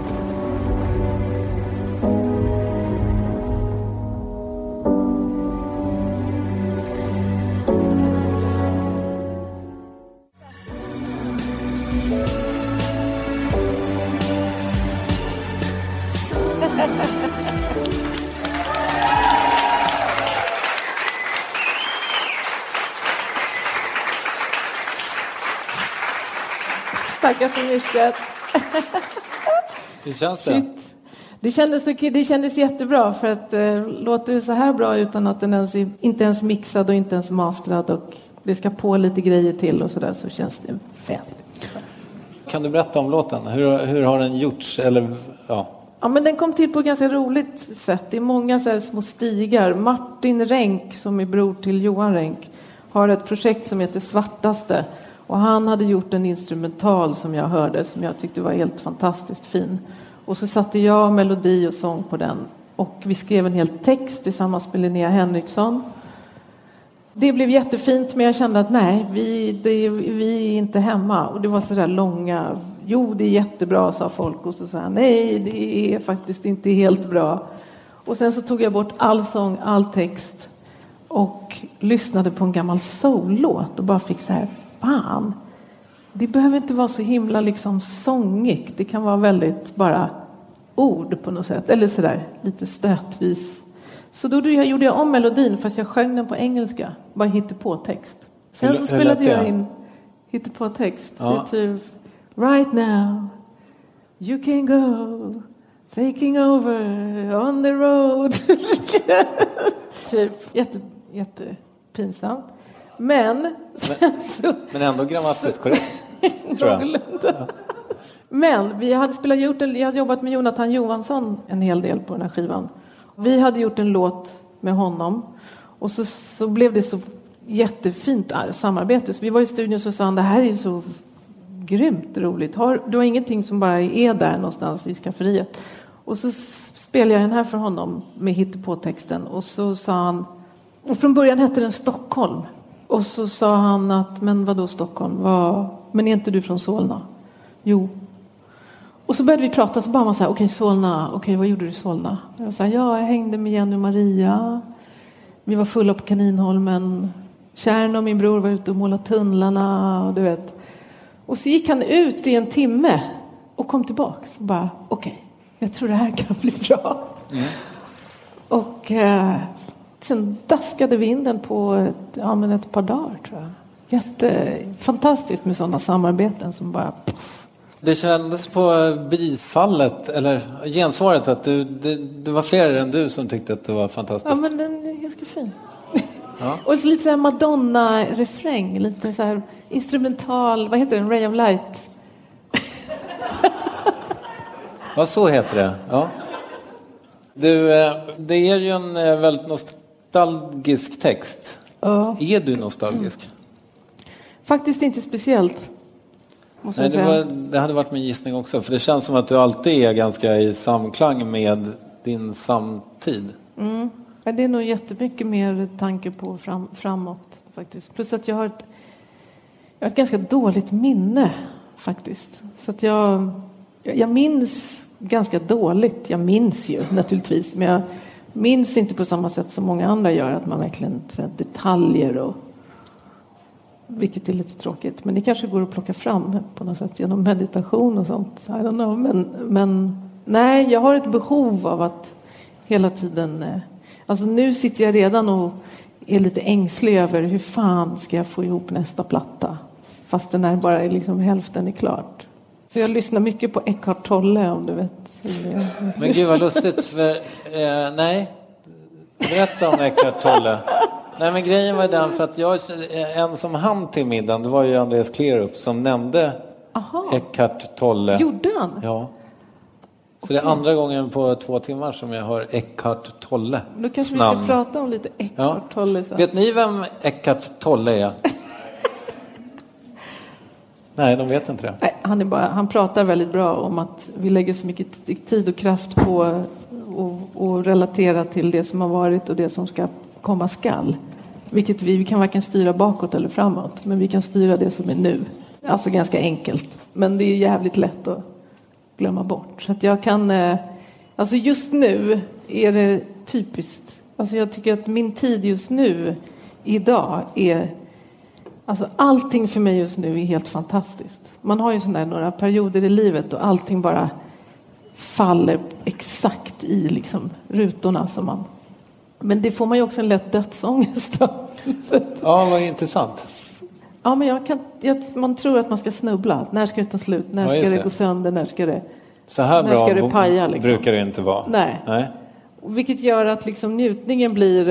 Tackar så mycket. Hur känns det? Det kändes jättebra, för att låter det så här bra utan att den inte ens mixad och inte ens mastrad och det ska på lite grejer till och sådär, så känns det väldigt. Kan du berätta om låten? Hur har den gjorts? Eller, ja, men den kom till på ett ganska roligt sätt. Det är många så här små stigar. Martin Renck, som är bror till Johan Renck, har ett projekt som heter Svartaste. Och han hade gjort en instrumental som jag hörde, som jag tyckte var helt fantastiskt fin. Och så satte jag melodi och sång på den. Och vi skrev en hel text tillsammans med Linnea Henriksson. Det blev jättefint, men jag kände att nej, vi är inte hemma. Och det var så där långa, jo det är jättebra, sa folk. Och så sa jag, nej det är faktiskt inte helt bra. Och sen så tog jag bort all sång, all text. Och lyssnade på en gammal soul-låt och bara fick så här, fan, det behöver inte vara så himla liksom sångigt. Det kan vara väldigt bara ord på något sätt. Eller sådär, lite stötvis. Så då gjorde jag om melodin, fast jag sjöng den på engelska. Bara hittepå-text. Sen så spelade jag in hittepå-text. Ja. Det är typ, right now you can go taking over on the road. Typ jättepinsamt. Men ändå grammatiskt korrekt, tror jag. Ja. Men jag hade jobbat med Jonathan Johansson en hel del på den här skivan. Vi hade gjort en låt med honom. Och så blev det så jättefint samarbete. Så vi var i studion och så sa han, det här är så grymt roligt. Du har ingenting som bara är där någonstans i skafferiet. Och så spelade jag den här för honom med hittepå-texten. Och så sa han, och från början hette den Stockholm. Och så sa han att, men vadå Stockholm? Men är inte du från Solna? Jo. Och så började vi prata, så bara man säga, okej, Solna, okej, vad gjorde du i Solna? Jag sa, jag hängde med Jenny och Maria. Vi var fulla på Kaninholmen. Kärn och min bror var ute och målade tunnlarna, och du vet. Och så gick han ut i en timme och kom tillbaka. Så bara, okej, jag tror det här kan bli bra. Mm. Och sen daskade vi in den på ett par dagar, tror jag. Jättefantastiskt med sådana samarbeten som bara... Puff. Det kändes på bifallet, eller gensvaret, att det var fler än du som tyckte att det var fantastiskt. Ja, men den är ganska fin. Ja. Och så lite så här Madonna-refräng, lite så här instrumental, vad heter den? Ray of Light. Ja, så heter det. Ja. Det är ju en väldigt nostalgisk text. Ja. Är du nostalgisk? Faktiskt inte speciellt. Nej, det hade varit min gissning också. För det känns som att du alltid är ganska i samklang med din samtid. Mm. Ja, det är nog jättemycket mer tanke på framåt faktiskt. Plus att jag har ett ganska dåligt minne faktiskt. Så att jag minns ganska dåligt. Jag minns ju naturligtvis, men jag minns inte på samma sätt som många andra gör, att man verkligen detaljer och vilket är lite tråkigt, men det kanske går att plocka fram på något sätt genom meditation och sånt. I don't know, men nej, jag har ett behov av att hela tiden, alltså nu sitter jag redan och är lite ängslig över hur fan ska jag få ihop nästa platta, fast den är bara liksom hälften är klart. Så jag lyssnar mycket på Eckhart Tolle, om du vet. Men gud vad lustigt, för nej, Berätta om Eckart Tolle. Nej, men grejen var den för att en som hann till middagen, det var ju Andreas Klerup som nämnde Eckart Tolle. Gjorde han? Ja. Så det är andra gången på 2 timmar som jag har Eckart Tolle. Då kanske vi ska prata om lite Eckart Tolle. Så. Vet ni vem Eckart Tolle är? Nej, de vet inte det. Nej, han pratar väldigt bra om att vi lägger så mycket tid och kraft på och relatera till det som har varit och det som ska komma skall. Vilket vi kan varken styra bakåt eller framåt, men vi kan styra det som är nu. Alltså ganska enkelt, men det är jävligt lätt att glömma bort. Så att jag kan, alltså just nu är det typiskt. Alltså jag tycker att min tid just nu, idag, är, alltså allting för mig just nu är helt fantastiskt. Man har ju sådana några perioder i livet och allting bara faller exakt i liksom rutorna som man. Men det får man ju också en lätt dödsångest av. Ja, vad intressant. Ja, men man tror att man ska snubbla. När ska det ta slut? När ska det gå sönder? När ska det så här när bra ska det paja, liksom? Brukar det inte vara. Nej. Vilket gör att liksom njutningen blir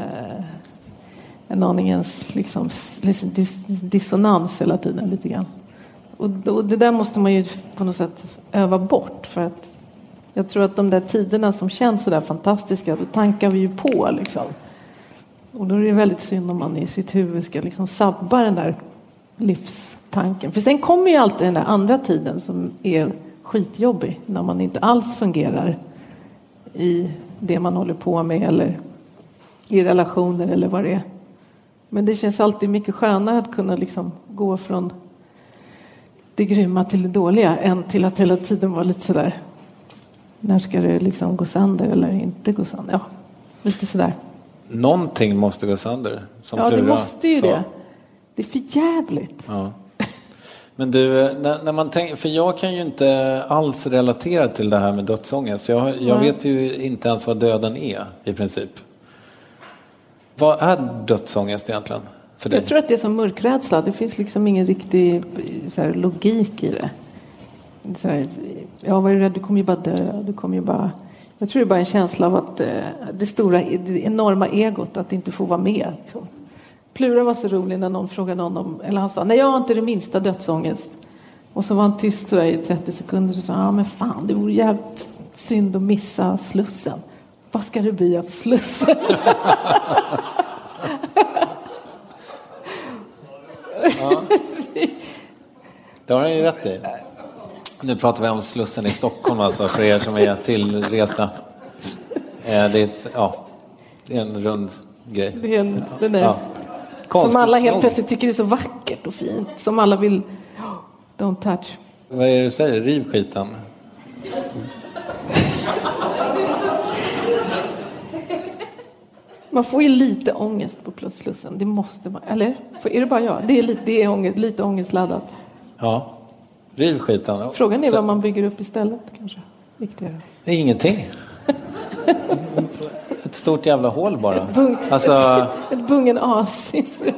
en aningens liksom dissonans hela tiden lite grann. Och det där måste man ju på något sätt öva bort, för att jag tror att de där tiderna som känns så där fantastiska, då tankar vi ju på liksom. Och då är det väldigt synd om man i sitt huvud ska liksom sabba den där livstanken. För sen kommer ju alltid den där andra tiden som är skitjobbig, när man inte alls fungerar i det man håller på med eller i relationer eller vad det är. Men det känns alltid mycket skönare att kunna liksom gå från det grymma till det dåliga än till att hela tiden vara lite sådär, när ska det liksom gå sönder eller inte gå sönder? Ja, lite sådär. Någonting måste gå sönder. Som ja, det måste ju så. Det. Det är för jävligt. Ja. Men du, när man tänker, för jag kan ju inte alls relatera till det här med dödsångest. Jag vet ju inte ens vad döden är i princip. Vad är dödsångest egentligen för dig? Jag tror att det är som mörkrädsla. Det finns liksom ingen riktig så här, logik i det. Så här, ja, vad är du rädd? Du kommer ju bara dö. Du kommer ju bara... Jag tror det är bara en känsla av att det enorma egot att inte få vara med. Liksom. Plura var så rolig när någon frågade någon om, eller han sa, nej, jag har inte det minsta dödsångest. Och så var han tyst så där i 30 sekunder och så sa han, ja men fan, det vore jävligt synd att missa Slussen. Vad ska det bli av Slussen? Ja. Det har han ju rätt i. Nu pratar vi om Slussen i Stockholm, alltså, för er som är tillresta. Det är en rund grej. Den är som alla helt plötsligt tycker är så vackert och fint. Som alla vill, don't touch. Vad är det du säger? Riv skiten. Man får ju lite ångest på Slussen. Det måste man, eller? Är det bara jag? Det är lite ångestladdat. Ja. Riv skiten. Frågan är vad man bygger upp istället, kanske. Viktigare. Ingenting. Ett stort jävla hål bara. Ett bungen as.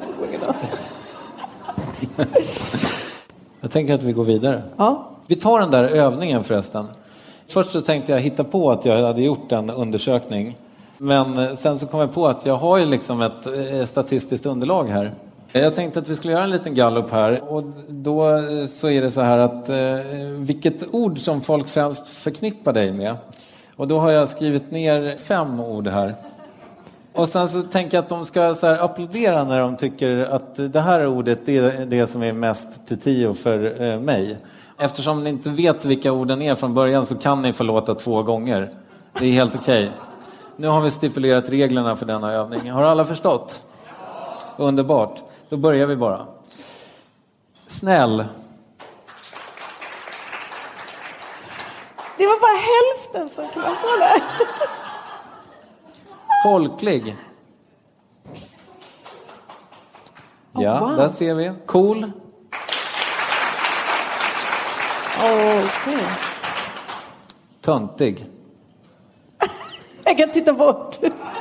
Jag tänker att vi går vidare. Ja. Vi tar den där övningen förresten. Först så tänkte jag hitta på att jag hade gjort en undersökning. Men sen så kom jag på att jag har ju liksom ett statistiskt underlag här. Jag tänkte att vi skulle göra en liten gallup här. Och då så är det så här att vilket ord som folk främst förknippar dig med. Och då har jag skrivit ner 5 ord här. Och sen så tänker jag att de ska så här applådera när de tycker att det här ordet är det som är mest till 10 för mig. Eftersom ni inte vet vilka orden är från början så kan ni förlåta 2 gånger. Det är helt okej. Nu har vi stipulerat reglerna för denna övning. Har alla förstått? Underbart. Då börjar vi bara. Snäll. Det var bara hälften som klappade på det. Folklig. Ja, wow. Där ser vi. Cool. Okay. Töntig. Jag kan titta bort.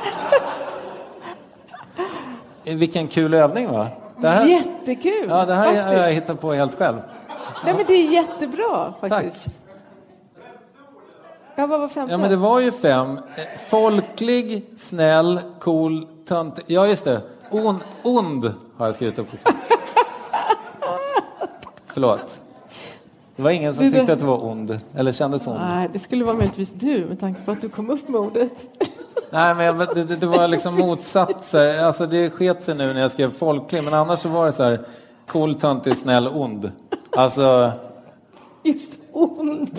Vilken kul övning, va? Det här... Jättekul. Ja, det här har jag hittat på helt själv. Nej, men det är jättebra faktiskt. Tack. Ja, vad var femte? Ja, men det var ju 5. Folklig, snäll, cool, tönt. Ja, just det. Ond har jag skrivit upp. Förlåt. Det var ingen som tyckte att det var ond. Eller kändes ond. Nej, det skulle vara möjligtvis du med tanke på att du kom upp med ordet. Nej, men det var liksom motsatser. Alltså det sket sig nu när jag skrev folklig. Men annars så var det så här: cool, töntig, snäll, ond. Alltså... Just ond.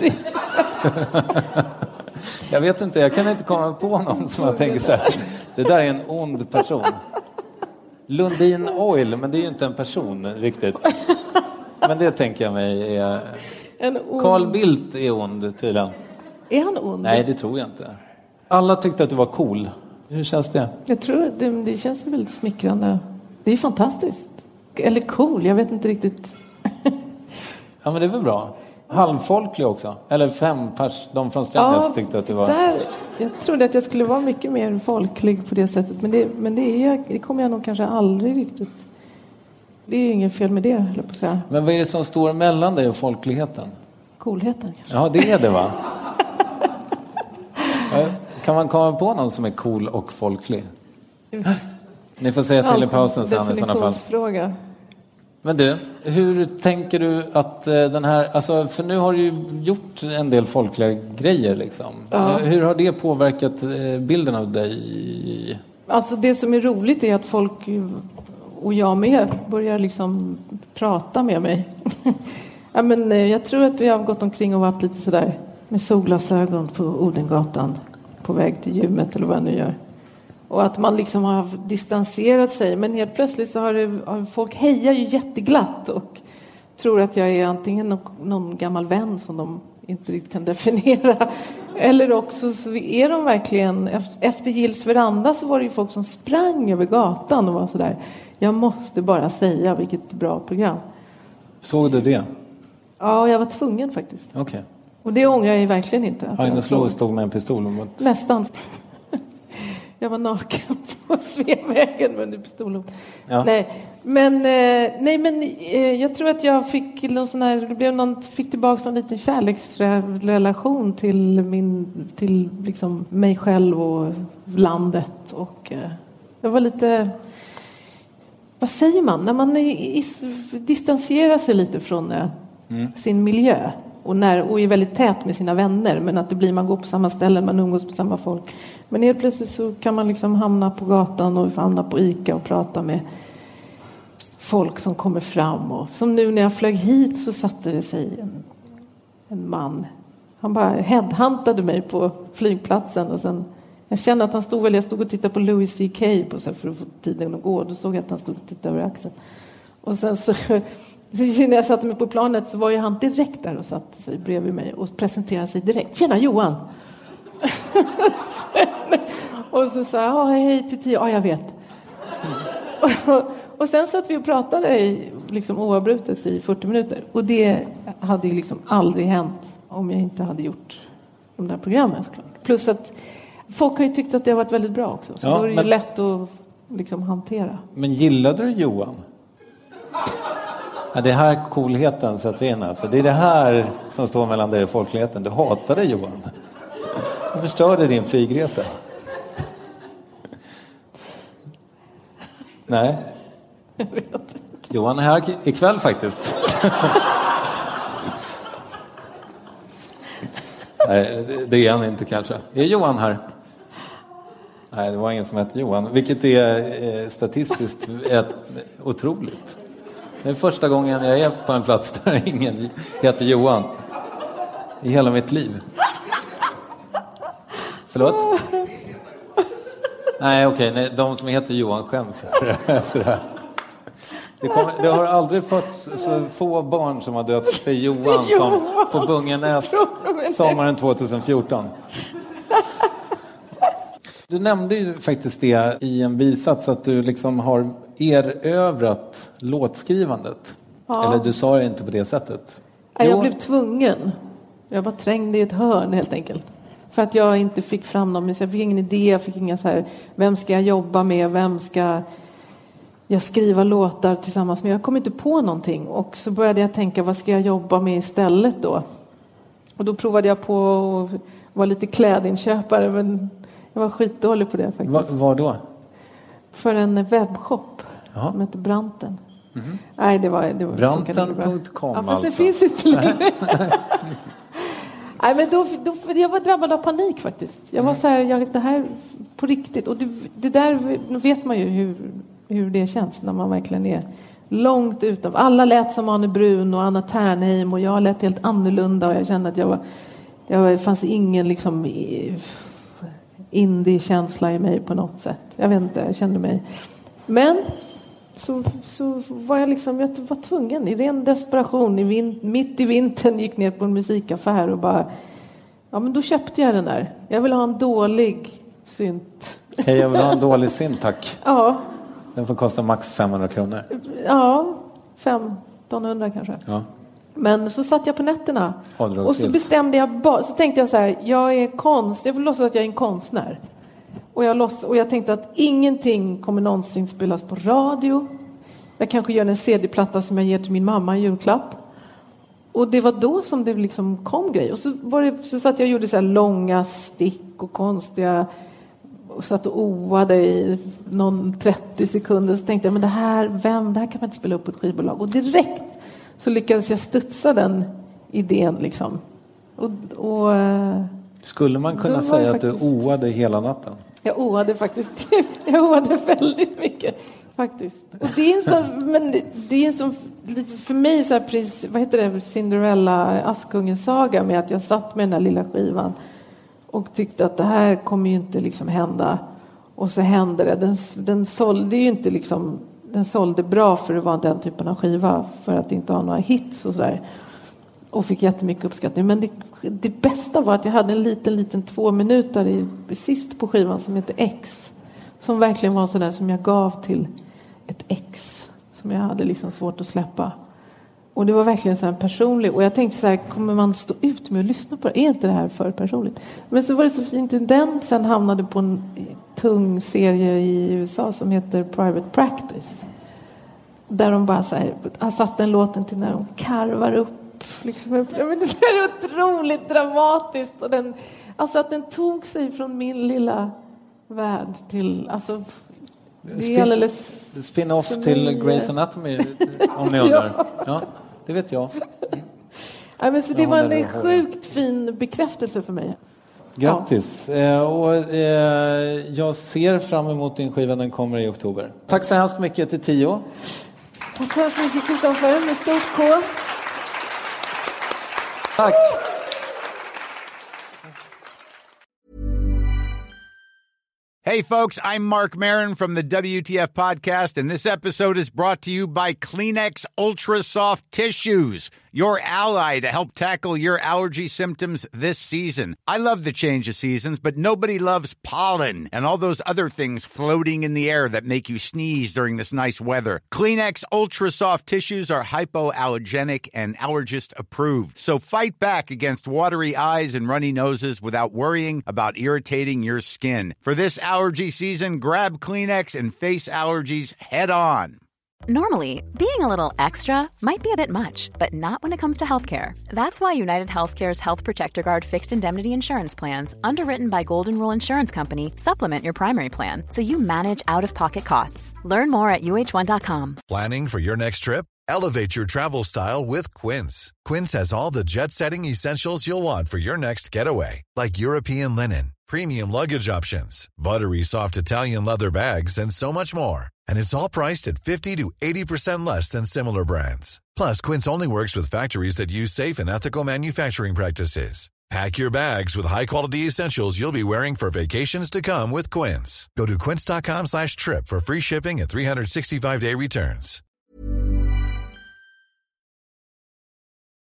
Jag vet inte, jag kan inte komma på någon som jag tänker så här: det där är en ond person. Lundin Oil, men det är ju inte en person riktigt. Men det tänker jag mig är... Carl Bildt är ond tydligen. Är han ond? Nej, det tror jag inte. Alla tyckte att du var cool. Hur känns det? Jag tror det känns väldigt smickrande. Det är fantastiskt. Eller cool, jag vet inte riktigt. Ja, men det är väl bra. Halvfolklig också. Eller 5 pers, de från Strängnäs tyckte att det var... Jag trodde att jag skulle vara mycket mer folklig på det sättet. Men det kommer jag nog kanske aldrig riktigt. Det är ju ingen fel med det, höll jag på att säga. Men vad är det som står mellan dig och folkligheten? Coolheten kanske. Ja, det är det, va? Kan man komma på någon som är cool och folklig? Ni får säga till i pausen sen i sådana fall. Definitionsfråga. Men du, hur tänker du att den här... Alltså, för nu har du ju gjort en del folkliga grejer liksom. Ja. Hur har det påverkat bilden av dig? Alltså det som är roligt är att folk, och jag med, börjar liksom prata med mig. Ja, men jag tror att vi har gått omkring och varit lite sådär med solglasögon på Odengatan på väg till gymmet eller vad jag nu gör. Och att man liksom har distanserat sig. Men helt plötsligt så har folk hejar ju jätteglatt och tror att jag är antingen någon gammal vän som de inte riktigt kan definiera. Eller också så är de verkligen... Efter Gills veranda så var det ju folk som sprang över gatan och var sådär: jag måste bara säga vilket bra program. Såg du det? Ja, jag var tvungen faktiskt. Okej. Okay. Och det ångrar jag ju verkligen inte. Agnes Lo stod med en pistol mot... Nästan. Jag var naken på Sveavägen med en pistol. Ja. Nej, men jag tror att jag fick någon sån här, fick tillbaka en liten kärleksrelation till liksom mig själv och landet. Och jag var lite, vad säger man, när man distanserar sig lite från sin miljö. Och är väldigt tät med sina vänner. Men att man går på samma ställen, man umgås med samma folk. Men helt plötsligt så kan man liksom hamna på gatan och hamna på ICA och prata med folk som kommer fram. Och som nu när jag flög hit så satte det sig en man. Han bara headhuntade mig på flygplatsen. Och sen, jag kände att jag stod och tittade på Louis CK för att få tiden att gå. Då såg jag att han stod och tittade över axeln. Och sen så när jag satte mig på planet så var ju han direkt där och satte sig bredvid mig och presenterade sig direkt. Tjena Johan! Och så sa jag, hej till 10. Ja, jag vet. Och sen satt vi och pratade liksom oavbrutet i 40 minuter. Och det hade ju liksom aldrig hänt om jag inte hade gjort de där programmen, såklart. Plus att folk har ju tyckt att det har varit väldigt bra också. Så då är det ju lätt att liksom hantera. Men gillade du Johan? Ja, det här coolheten så att vi in alltså. Det är det här som står mellan dig och folkligheten. Du hatade Johan. Du förstörde din flygresa. Nej. Jag vet. Johan är här ikväll faktiskt. Nej, det är han inte kanske. Är Johan här? Nej, det var ingen som hette Johan. Vilket är statistiskt otroligt. Det är första gången jag är på en plats där ingen heter Johan. I hela mitt liv. Förlåt? Nej, okej. De som heter Johan skäms efter det här. Det har aldrig fötts så få barn som har döpts för Johan som på Bungenäs sommaren 2014. Du nämnde ju faktiskt det i en bisats att du liksom har erövrat låtskrivandet. Ja. Eller du sa det inte på det sättet. Jag blev tvungen. Jag var trängd i ett hörn helt enkelt. För att jag inte fick fram någon musik. Jag fick ingen idé. Jag fick inga så här, vem ska jag jobba med? Vem ska jag skriva låtar tillsammans med? Jag kom inte på någonting. Och så började jag tänka, vad ska jag jobba med istället då? Och då provade jag på att vara lite klädinköpare, men jag var skitdålig på det faktiskt. Var då? För en webbshop som heter Branten. Mm. Nej, det var Branten.com. Ja, fast det finns inte längre. Nej, men då jag var drabbad av panik faktiskt. Jag var så här, det här på riktigt. Och det där vet man ju hur det känns när man verkligen är långt utanför. Alla lät som Arne Brun och Anna Ternheim och jag lät helt annorlunda och jag kände att det fanns ingen liksom indie-känsla i mig på något sätt. Jag vet inte, jag kände mig. Men så var jag var tvungen i ren desperation mitt i vintern gick ner på en musikaffär och bara men då köpte jag den där. Jag vill ha en dålig synt. Hej, jag vill ha en dålig synt, tack. Ja. Den får kosta max 500 kronor. Ja, 1500 kanske. Ja. Men så satt jag på nätterna och så bestämde jag så tänkte jag så här, jag får låtsas att jag är en konstnär. Och jag tänkte att ingenting kommer någonsin spelas på radio. Jag kanske gör en CD-platta som jag ger till min mamma i julklapp. Och det var då som det liksom kom grej. Och så satt jag och gjorde så här långa stick och konstiga och satt och oade i någon 30 sekunder. Så tänkte jag, men det här kan man inte spela upp på ett skivbolag. Och direkt så lyckades jag studsa den idén liksom. Och skulle man kunna säga att du oade hela natten? Jag oade faktiskt. Jag oade väldigt mycket faktiskt. Och det är en sån för mig så här, vad heter det, Cinderella Askungesaga med att jag satt med den där lilla skivan och tyckte att det här kommer ju inte liksom hända. Och så hände det. Den sålde ju inte liksom, den sålde bra för att vara den typen av skiva för att inte ha några hits och sådär. Och fick jättemycket uppskattning. Men det bästa var att jag hade en liten 2 minuter sist på skivan som heter X. Som verkligen var sådär som jag gav till ett ex. Som jag hade liksom svårt att släppa. Och det var verkligen så här personligt. Och jag tänkte så här, kommer man stå ut med att lyssna på det? Är inte det här för personligt? Men så var det så fint. Den sen hamnade på en tung serie i USA som heter Private Practice. Där de bara så här, har satt den låten till när de karvar upp. Liksom, det är otroligt dramatiskt. Och att den tog sig från min lilla värld till... Alltså, spin-off till Grey's Anatomy, om ni undrar. Ja, det vet jag. Ja, men så det var en sjukt fin bekräftelse för mig. Grattis. Jag ser fram emot din skiva, den kommer i oktober. Tack så hemskt mycket till Tio. Tack så hemskt mycket, Kristoffer, med stort K. Tack. Hey, folks, I'm Mark Maron from the WTF Podcast, and this episode is brought to you by Kleenex Ultra Soft Tissues, your ally to help tackle your allergy symptoms this season. I love the change of seasons, but nobody loves pollen and all those other things floating in the air that make you sneeze during this nice weather. Kleenex Ultra Soft Tissues are hypoallergenic and allergist approved, so fight back against watery eyes and runny noses without worrying about irritating your skin. For this allergy season, grab Kleenex and face allergies head on. Normally, being a little extra might be a bit much, but not when it comes to healthcare. That's why United Healthcare's Health Protector Guard fixed indemnity insurance plans, underwritten by Golden Rule Insurance Company, supplement your primary plan so you manage out-of-pocket costs. Learn more at uh1.com. Planning for your next trip? Elevate your travel style with Quince. Quince has all the jet-setting essentials you'll want for your next getaway, like European linen, premium luggage options, buttery soft Italian leather bags, and so much more. And it's all priced at 50 to 80% less than similar brands. Plus, Quince only works with factories that use safe and ethical manufacturing practices. Pack your bags with high-quality essentials you'll be wearing for vacations to come with Quince. Go to quince.com/trip for free shipping and 365-day returns.